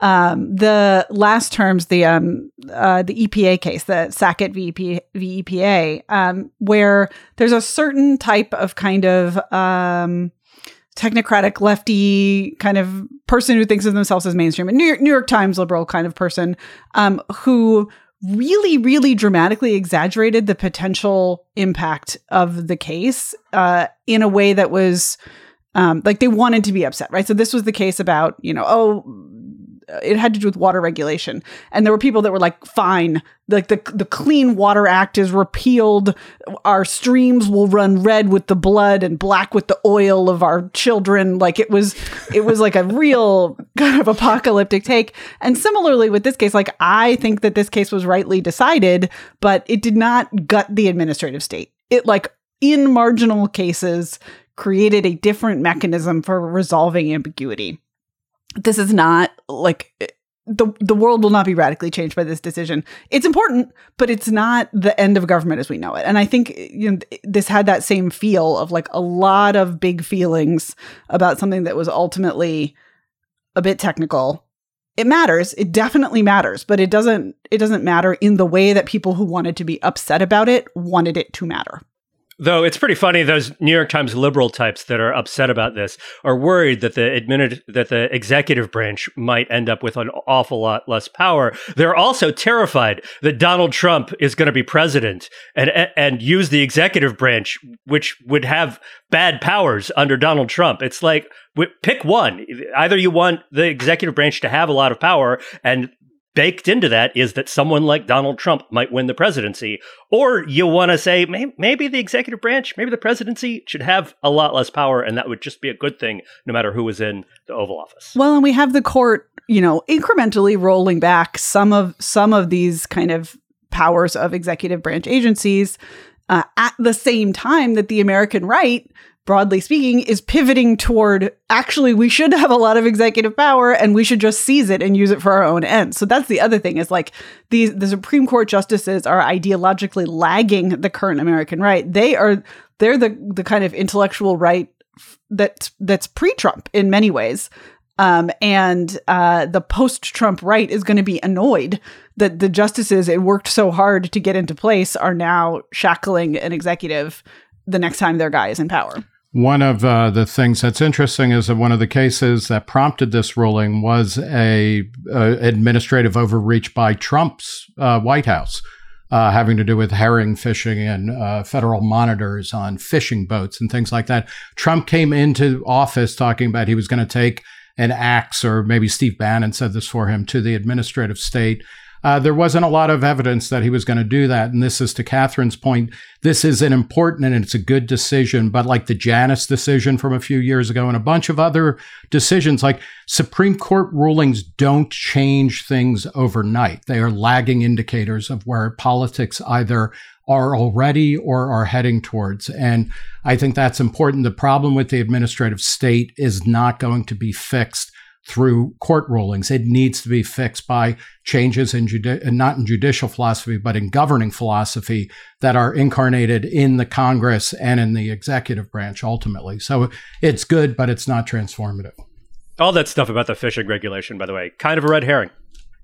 um, the last terms, the um, uh, the E P A case, the Sackett v. E P A, um, where there's a certain type of kind of um, technocratic lefty kind of person who thinks of themselves as mainstream, a New York, New York Times liberal kind of person, um, who really, really dramatically exaggerated the potential impact of the case uh, in a way that was um, like they wanted to be upset, right? So this was the case about, you know, oh, it had to do with water regulation. And there were people that were like, fine, like the, the Clean Water Act is repealed. Our streams will run red with the blood and black with the oil of our children. Like it was, it was like a real kind of apocalyptic take. And similarly with this case, like I think that this case was rightly decided, but it did not gut the administrative state. It like in marginal cases created a different mechanism for resolving ambiguity. This is not like the the world will not be radically changed by this decision. It's important, but it's not the end of government as we know it. And I think you know this had that same feel of like a lot of big feelings about something that was ultimately a bit technical. It matters. It definitely matters, but it doesn't it doesn't matter in the way that people who wanted to be upset about it wanted it to matter. Though it's pretty funny, those New York Times liberal types that are upset about this are worried that the admin- that the executive branch might end up with an awful lot less power. They're also terrified that Donald Trump is going to be president and and use the executive branch, which would have bad powers under Donald Trump. It's like, pick one. Either you want the executive branch to have a lot of power, and baked into that is that someone like Donald Trump might win the presidency. Or you want to say, maybe, maybe the executive branch, maybe the presidency should have a lot less power, and that would just be a good thing no matter who was in the Oval Office. Well, and we have the court, you know, incrementally rolling back some of some of these kind of powers of executive branch agencies uh, at the same time that the American right, broadly speaking, is pivoting toward actually we should have a lot of executive power and we should just seize it and use it for our own ends. So that's the other thing is like these the Supreme Court justices are ideologically lagging the current American right. They are they're the the kind of intellectual right that that's pre-Trump in many ways. Um, and uh, the post-Trump right is going to be annoyed that the justices it worked so hard to get into place are now shackling an executive the next time their guy is in power. One of uh, the things that's interesting is that one of the cases that prompted this ruling was a, a administrative overreach by Trump's uh, White House, uh, having to do with herring fishing and uh, federal monitors on fishing boats and things like that. Trump came into office talking about he was going to take an axe, or maybe Steve Bannon said this for him, to the administrative state. Uh, there wasn't a lot of evidence that he was going to do that. And this is to Catherine's point. This is an important and it's a good decision. But like the Janus decision from a few years ago and a bunch of other decisions, like Supreme Court rulings don't change things overnight. They are lagging indicators of where politics either are already or are heading towards. And I think that's important. The problem with the administrative state is not going to be fixed through court rulings. It needs to be fixed by changes in judi- not in judicial philosophy, but in governing philosophy that are incarnated in the Congress and in the executive branch ultimately. So it's good, but it's not transformative. All that stuff about the fishing regulation, by the way, kind of a red herring.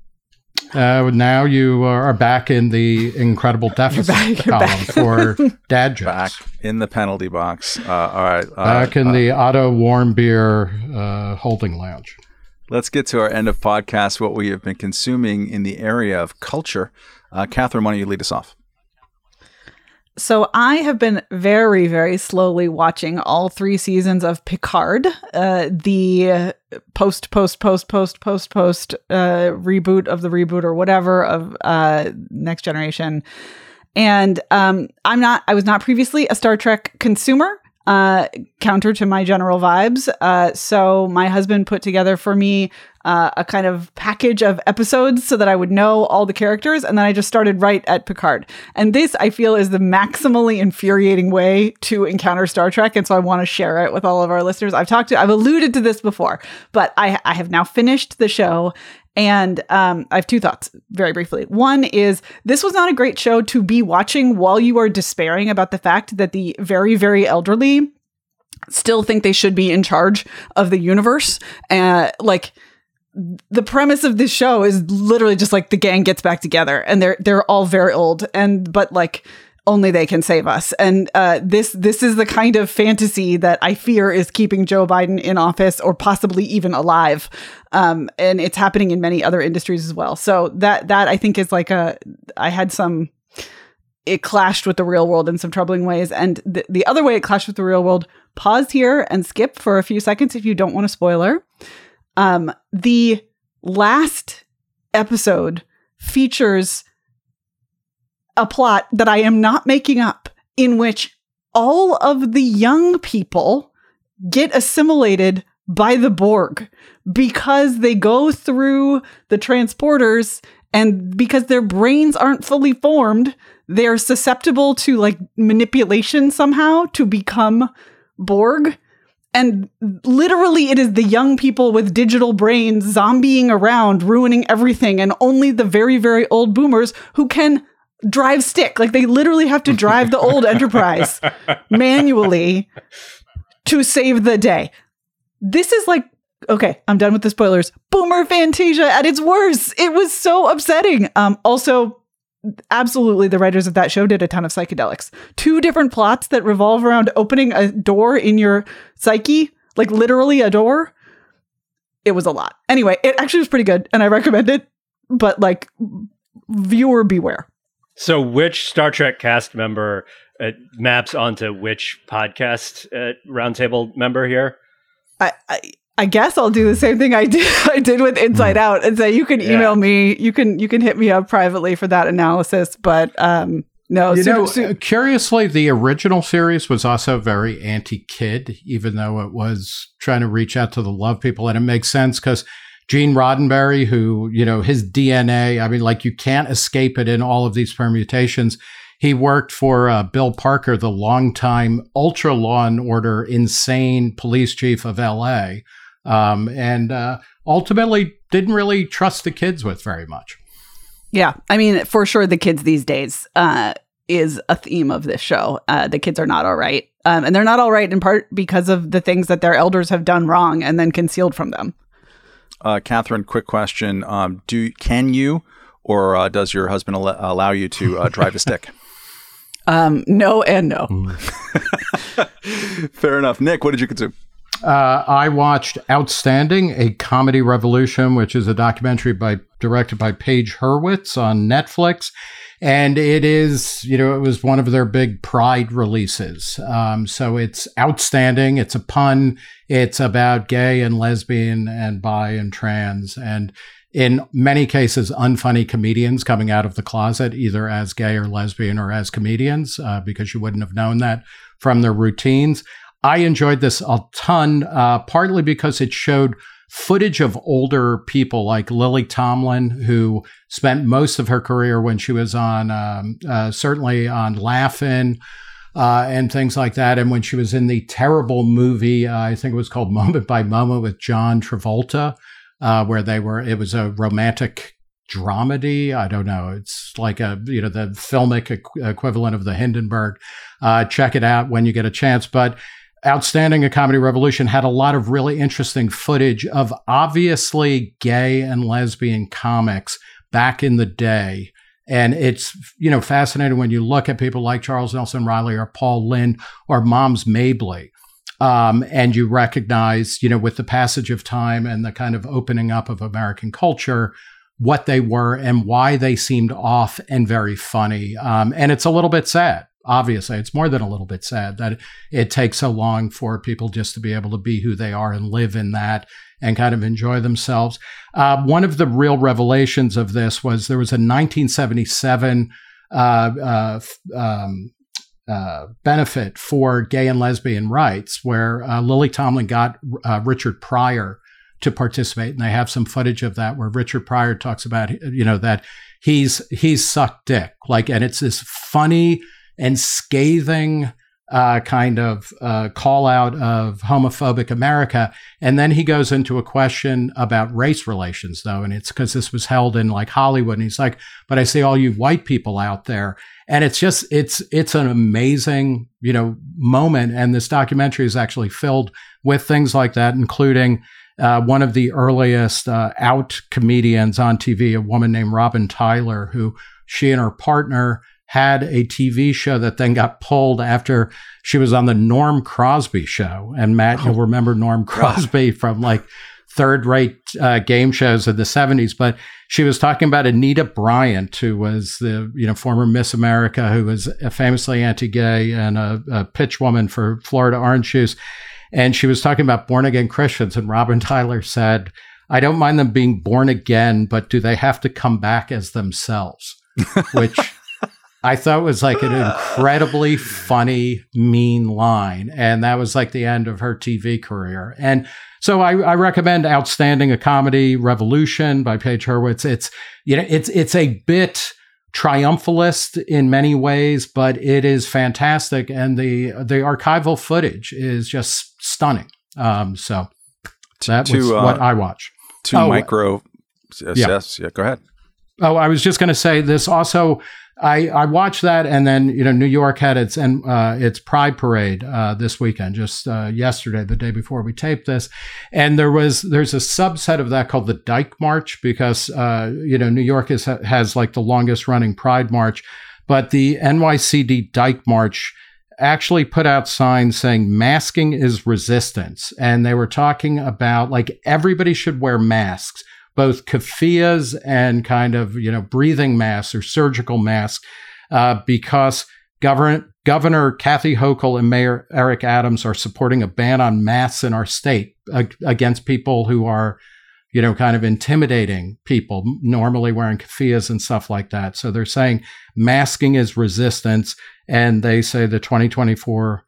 Uh, now you are back in the incredible deficit back, column back. for dad jokes. Back in the penalty box. Uh, all right. Uh, back in uh, the Otto Warmbier uh, holding lounge. Let's get to our end of podcast, what we have been consuming in the area of culture. Uh, Catherine, why don't you lead us off? So I have been very, very slowly watching all three seasons of Picard, uh, the post, post, post, post, post, post uh, reboot of the reboot or whatever of uh, Next Generation. And um, I'm not, I was not previously a Star Trek consumer. Uh, counter to my general vibes. Uh, so my husband put together for me uh, a kind of package of episodes so that I would know all the characters. And then I just started right at Picard. And this, I feel, is the maximally infuriating way to encounter Star Trek. And so I want to share it with all of our listeners. I've talked to, I've alluded to this before, but I, I have now finished the show. And um, I have two thoughts very briefly. One is this was not a great show to be watching while you are despairing about the fact that the very, very elderly still think they should be in charge of the universe. Uh, like the premise of this show is literally just like the gang gets back together and they're they're all very old and but like only they can save us. And uh, this this is the kind of fantasy that I fear is keeping Joe Biden in office or possibly even alive. Um, and it's happening in many other industries as well. So that that I think is like a I had some it clashed with the real world in some troubling ways. And the, the other way it clashed with the real world, pause here and skip for a few seconds if you don't want a spoiler. Um, the last episode features a plot that I am not making up, in which all of the young people get assimilated by the Borg because they go through the transporters, and because their brains aren't fully formed, they're susceptible to like manipulation somehow to become Borg. And literally it is the young people with digital brains zombieing around, ruining everything, and only the very, very old boomers who can drive stick. Like they literally have to drive the old Enterprise manually to save the day. This is like, okay, I'm done with the spoilers. Boomer Fantasia at its worst. It was so upsetting. Um, also, absolutely, the writers of that show did a ton of psychedelics. Two different plots that revolve around opening a door in your psyche, like literally a door. It was a lot. Anyway, it actually was pretty good, and I recommend it. But like, viewer beware. So which Star Trek cast member uh, maps onto which podcast uh, roundtable member here? I, I I guess I'll do the same thing I did I did with Inside Out and say you can email yeah. me, you can you can hit me up privately for that analysis. But um, no, you super, know, super, curiously, the original series was also very anti-kid, even though it was trying to reach out to the love people, and it makes sense because Gene Roddenberry, who, you know, his D N A, I mean, like you can't escape it in all of these permutations. He worked for uh, Bill Parker, the longtime ultra law and order insane police chief of L A, um, and uh, ultimately didn't really trust the kids with very much. Yeah, I mean, for sure, the kids these days uh, is a theme of this show. Uh, the kids are not all right. Um, and they're not all right in part because of the things that their elders have done wrong and then concealed from them. Uh, Catherine, quick question. Um, do Can you or uh, does your husband al- allow you to uh, drive a stick? Um, no and no. Fair enough. Nick, what did you consume? Uh, I watched Outstanding, A Comedy Revolution, which is a documentary by directed by Paige Hurwitz on Netflix. And it is, you know, it was one of their big Pride releases. Um, so it's outstanding. It's a pun. It's about gay and lesbian and bi and trans. And in many cases, unfunny comedians coming out of the closet, either as gay or lesbian or as comedians, uh, because you wouldn't have known that from their routines. I enjoyed this a ton, uh, partly because it showed footage of older people like Lily Tomlin, who spent most of her career when she was on, um, uh, certainly on Laugh-In uh, and things like that. And when she was in the terrible movie, uh, I think it was called Moment by Moment with John Travolta, uh, where they were, it was a romantic dramedy. I don't know. It's like a, you know, the filmic equ- equivalent of the Hindenburg. Uh, check it out when you get a chance. But Outstanding, A Comedy Revolution had a lot of really interesting footage of obviously gay and lesbian comics back in the day. And it's, you know, fascinating when you look at people like Charles Nelson Riley or Paul Lynde or Moms Mabley. Um, and you recognize, you know, with the passage of time and the kind of opening up of American culture, what they were and why they seemed off and very funny. Um, and it's a little bit sad. Obviously, it's more than a little bit sad that it takes so long for people just to be able to be who they are and live in that and kind of enjoy themselves. Uh, one of the real revelations of this was there was a nineteen seventy-seven uh, uh, um, uh, benefit for gay and lesbian rights where uh, Lily Tomlin got uh, Richard Pryor to participate. And they have some footage of that where Richard Pryor talks about, you know, that he's he's sucked dick. Like, and it's this funny and scathing uh, kind of uh, call out of homophobic America. And then he goes into a question about race relations, though. And it's because this was held in like Hollywood. And he's like, but I see all you white people out there. And it's just, it's, it's an amazing, you know, moment. And this documentary is actually filled with things like that, including uh, one of the earliest uh, out comedians on T V, a woman named Robin Tyler, who she and her partner had a T V show that then got pulled after she was on the Norm Crosby show. And Matt, oh, you'll remember Norm Crosby God. from like third-rate uh, game shows of the seventies. But she was talking about Anita Bryant, who was the you know former Miss America, who was famously anti-gay and a, a pitch woman for Florida Orange Juice. And she was talking about born-again Christians. And Robin Tyler said, I don't mind them being born again, but do they have to come back as themselves? Which I thought was like an incredibly funny, mean line. And that was like the end of her T V career. And so I, I recommend Outstanding, a Comedy, Revolution by Paige Hurwitz. It's, you know, it's, it's a bit triumphalist in many ways, but it is fantastic. And the, the archival footage is just stunning. Um, so that to, was uh, what I watch. Two oh, micro. Yes, yeah. yes. Yeah, go ahead. Oh, I was just going to say this also. I, I watched that, and then you know New York had its and uh, its Pride Parade uh, this weekend, just uh, yesterday, the day before we taped this, and there was there's a subset of that called the Dyke March because uh, you know New York is has like the longest running Pride March, but the N Y C D Dyke March actually put out signs saying masking is resistance, and they were talking about like everybody should wear masks. Both keffiyehs and kind of, you know, breathing masks or surgical masks, uh, because Governor, Governor Kathy Hochul and Mayor Eric Adams are supporting a ban on masks in our state uh, against people who are, you know, kind of intimidating people, normally wearing keffiyehs and stuff like that. So they're saying masking is resistance. And they say the twenty twenty-four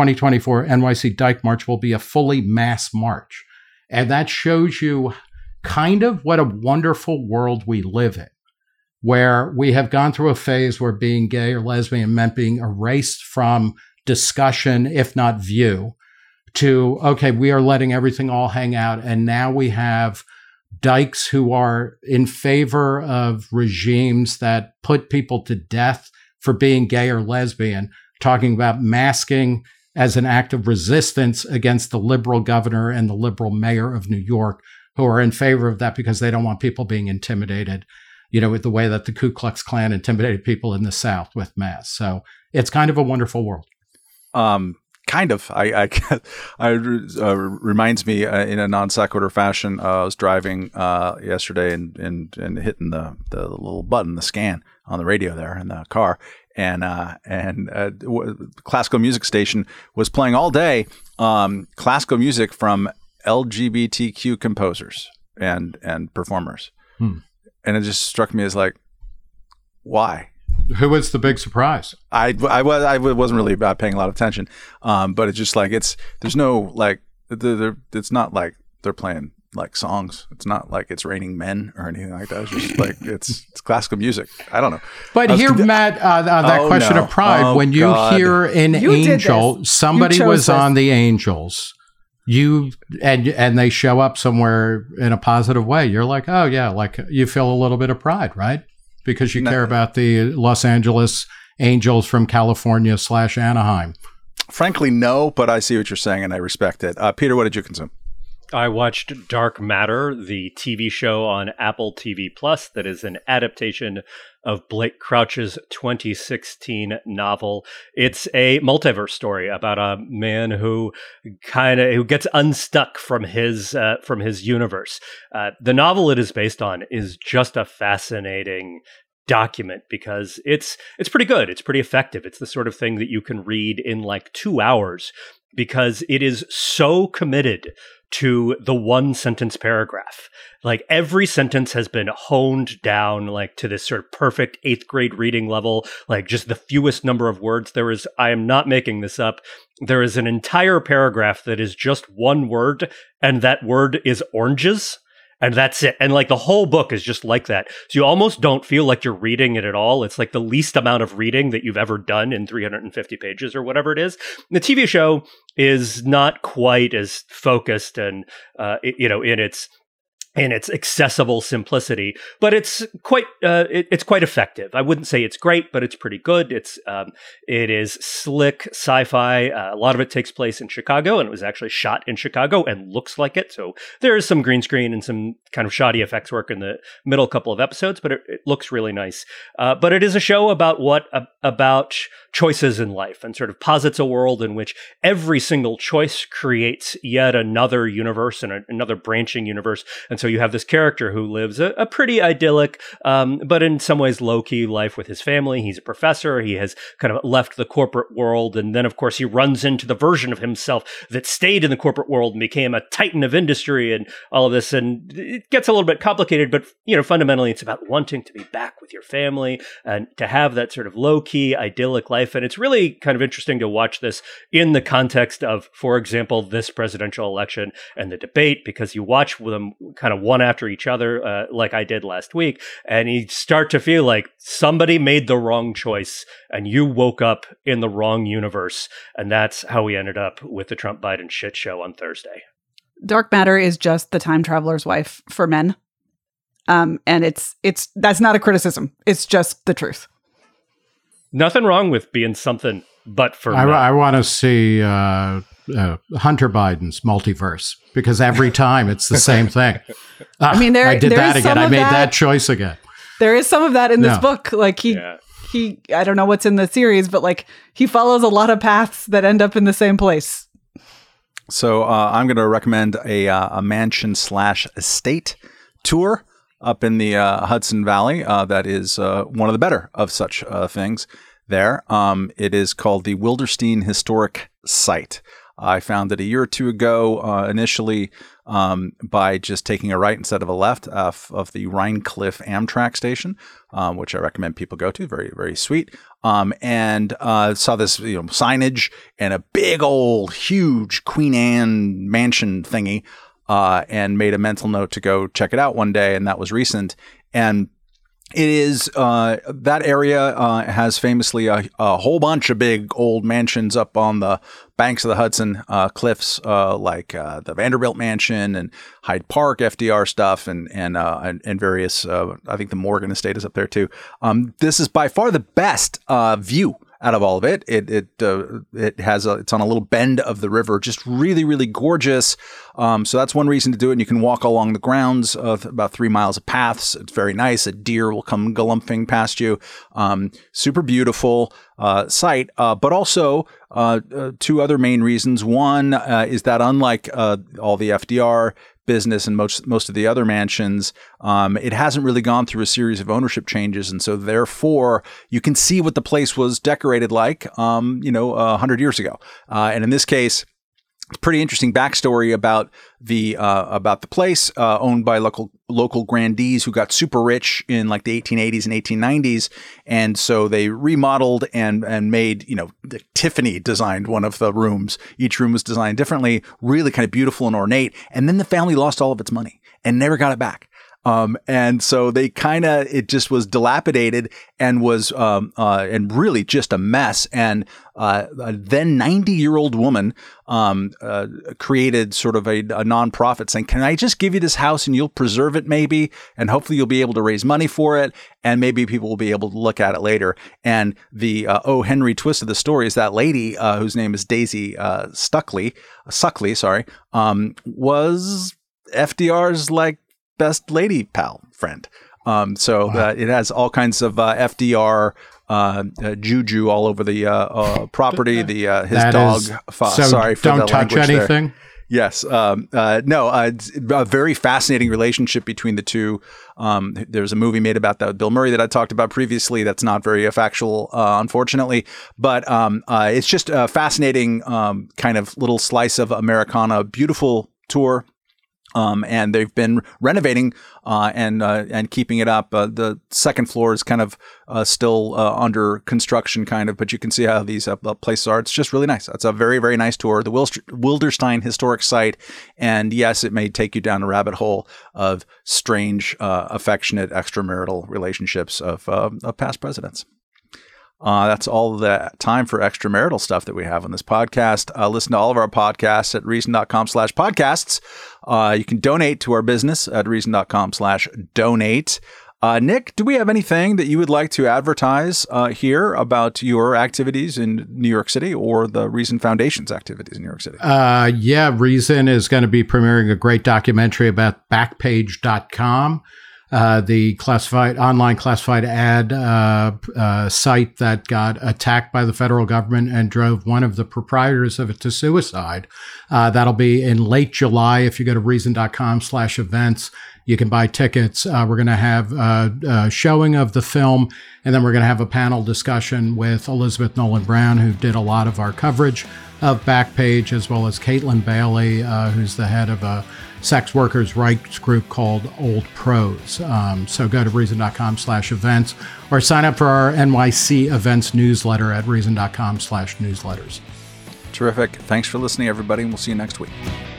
N Y C Dyke March will be a fully mass march. And that shows you kind of what a wonderful world we live in, where we have gone through a phase where being gay or lesbian meant being erased from discussion, if not view, to, okay, we are letting everything all hang out. And now we have dykes who are in favor of regimes that put people to death for being gay or lesbian, talking about masking as an act of resistance against the liberal governor and the liberal mayor of New York, who are in favor of that because they don't want people being intimidated, you know, with the way that the Ku Klux Klan intimidated people in the South with masks. So it's kind of a wonderful world. Um, kind of. I, I, I uh, reminds me uh, in a non sequitur fashion. Uh, I was driving uh, yesterday and, and and hitting the the little button, the scan on the radio there in the car, and uh, and uh, w- classical music station was playing all day. Um, classical music from L G B T Q composers and and performers. Hmm. And it just struck me as like, why? Who was the big surprise? I, I, was, I wasn't really uh, paying a lot of attention, um, but it's just like, it's, there's no, like, they're, they're, it's not like they're playing like songs. It's not like it's Raining Men or anything like that. It's just like, it's, it's classical music. I don't know. But here, con- Matt, uh, on that oh, question no. of pride, oh, when you God. hear an you angel, somebody was this. on the Angels. You and and they show up somewhere in a positive way. You're like, oh yeah, like you feel a little bit of pride, right? Because you no. care about the Los Angeles Angels from California slash Anaheim. Frankly, no, but I see what you're saying and I respect it. Uh, Peter, what did you consume? I watched Dark Matter, the T V show on Apple T V Plus that is an adaptation of Blake Crouch's twenty sixteen novel. It's a multiverse story about a man who kind of who gets unstuck from his uh, from his universe. Uh, the novel it is based on is just a fascinating document because it's it's pretty good. It's pretty effective. It's the sort of thing that you can read in like two hours because it is so committed to the one sentence paragraph. Like every sentence has been honed down like to this sort of perfect eighth grade reading level, like just the fewest number of words. There is, I am not making this up. There is an entire paragraph that is just one word and that word is oranges. And that's it. And like the whole book is just like that. So you almost don't feel like you're reading it at all. It's like the least amount of reading that you've ever done in three hundred fifty pages or whatever it is. The T V show is not quite as focused and, uh, it, you know, in its in its accessible simplicity, but it's quite uh, it, it's quite effective. I wouldn't say it's great, but it's pretty good. It's um, it is slick sci-fi. Uh, a lot of it takes place in Chicago, and it was actually shot in Chicago and looks like it. So there is some green screen and some kind of shoddy effects work in the middle couple of episodes, but it, it looks really nice. Uh, but it is a show about what uh, about choices in life, and sort of posits a world in which every single choice creates yet another universe and a, another branching universe. And so you have this character who lives a, a pretty idyllic, um, but in some ways low-key life with his family. He's a professor. He has kind of left the corporate world. And then, of course, he runs into the version of himself that stayed in the corporate world and became a titan of industry and all of this. And it gets a little bit complicated, but, you know, fundamentally, it's about wanting to be back with your family and to have that sort of low-key, idyllic life. And it's really kind of interesting to watch this in the context of, for example, this presidential election and the debate, because you watch them kind of one after each other, uh, like I did last week, and you start to feel like somebody made the wrong choice and you woke up in the wrong universe. And that's how we ended up with the Trump-Biden shit show on Thursday. Dark Matter is just the time traveler's wife for men. Um, and it's, it's, that's not a criticism. It's just the truth. Nothing wrong with being something, but for I, men. I want to see uh, uh, Hunter Biden's multiverse, because every time it's the same thing. Ah, I mean, there, I did there that is again. some I of made that, that choice again. There is some of that in this No. book. Like he, Yeah. he, I don't know what's in the series, but like he follows a lot of paths that end up in the same place. So uh, I'm going to recommend a, uh, a mansion slash estate tour up in the uh, Hudson Valley. Uh, that is uh, one of the better of such uh, things there. Um, it is called the Wilderstein Historic Site. I found it a year or two ago, uh, initially um, by just taking a right instead of a left of, of the Rhinecliff Amtrak station, um, which I recommend people go to. Very, very sweet. Um, and uh, saw this you know, signage and a big old, huge Queen Anne mansion thingy, uh, and made a mental note to go check it out one day. And that was recent. And it is, uh, that area uh, has famously a, a whole bunch of big old mansions up on the banks of the Hudson uh, cliffs, uh, like uh, the Vanderbilt Mansion and Hyde Park F D R stuff, and and uh, and, and various. Uh, I think the Morgan Estate is up there too. Um, this is by far the best uh, view out of all of it. It it uh, it has a, it's on a little bend of the river, just really really gorgeous. Um, so that's one reason to do it. And you can walk along the grounds of about three miles of paths. It's very nice. A deer will come galumphing past you. Um, super beautiful uh, site, uh, but also uh, uh, two other main reasons. One uh, is that unlike uh, all the F D R business and most most of the other mansions, um, it hasn't really gone through a series of ownership changes, and so therefore you can see what the place was decorated like, um, you know, a hundred years ago. Uh, and in this case, it's pretty interesting backstory about the uh, about the place, uh, owned by local local grandees who got super rich in like the eighteen eighties and eighteen nineties, and so they remodeled and and made, you know, Tiffany designed one of the rooms. Each room was designed differently, really kind of beautiful and ornate. And then the family lost all of its money and never got it back. Um, and so they kind of, it just was dilapidated and was, um, uh, and really just a mess. And, uh, a then ninety year old woman, um, uh, created sort of a, a nonprofit saying, can I just give you this house and you'll preserve it maybe? And hopefully you'll be able to raise money for it. And maybe people will be able to look at it later. And the, uh, O. Henry twist of the story is that lady, uh, whose name is Daisy, uh, Stuckley, Suckley, sorry, um, was F D R's like, best lady pal friend. Um, so wow. uh, it has all kinds of uh, F D R uh, uh, juju all over the uh, uh, property. The uh, his that dog. Is, Fa- so sorry for don't the touch language anything. There. Yes. Um, uh, no, uh, it's a very fascinating relationship between the two. Um, there's a movie made about that with Bill Murray that I talked about previously. That's not very factual, uh, unfortunately. But um, uh, it's just a fascinating um, kind of little slice of Americana. Beautiful tour. Um, and they've been renovating uh, and uh, and keeping it up. Uh, the second floor is kind of uh, still uh, under construction, kind of, but you can see how these uh, places are. It's just really nice. It's a very, very nice tour. The Wil- Wilderstein Historic Site. And yes, it may take you down a rabbit hole of strange, uh, affectionate extramarital relationships of, uh, of past presidents. Uh, that's all the time for extramarital stuff that we have on this podcast. Uh, listen to all of our podcasts at reason.com slash podcasts. Uh, you can donate to our business at reason.com slash donate. Uh, Nick, do we have anything that you would like to advertise uh, here about your activities in New York City or the Reason Foundation's activities in New York City? Uh, yeah, Reason is going to be premiering a great documentary about Backpage dot com, uh, the classified online classified ad uh, uh, site that got attacked by the federal government and drove one of the proprietors of it to suicide. Uh, that'll be in late July. If you go to reason.com slash events, you can buy tickets. Uh, we're going to have a, a showing of the film, and then we're going to have a panel discussion with Elizabeth Nolan Brown, who did a lot of our coverage of Backpage, as well as Caitlin Bailey, uh, who's the head of a sex workers' rights group called Old Pros. Um, so go to reason.com slash events or sign up for our N Y C events newsletter at reason.com slash newsletters. Terrific. Thanks for listening, everybody, and we'll see you next week.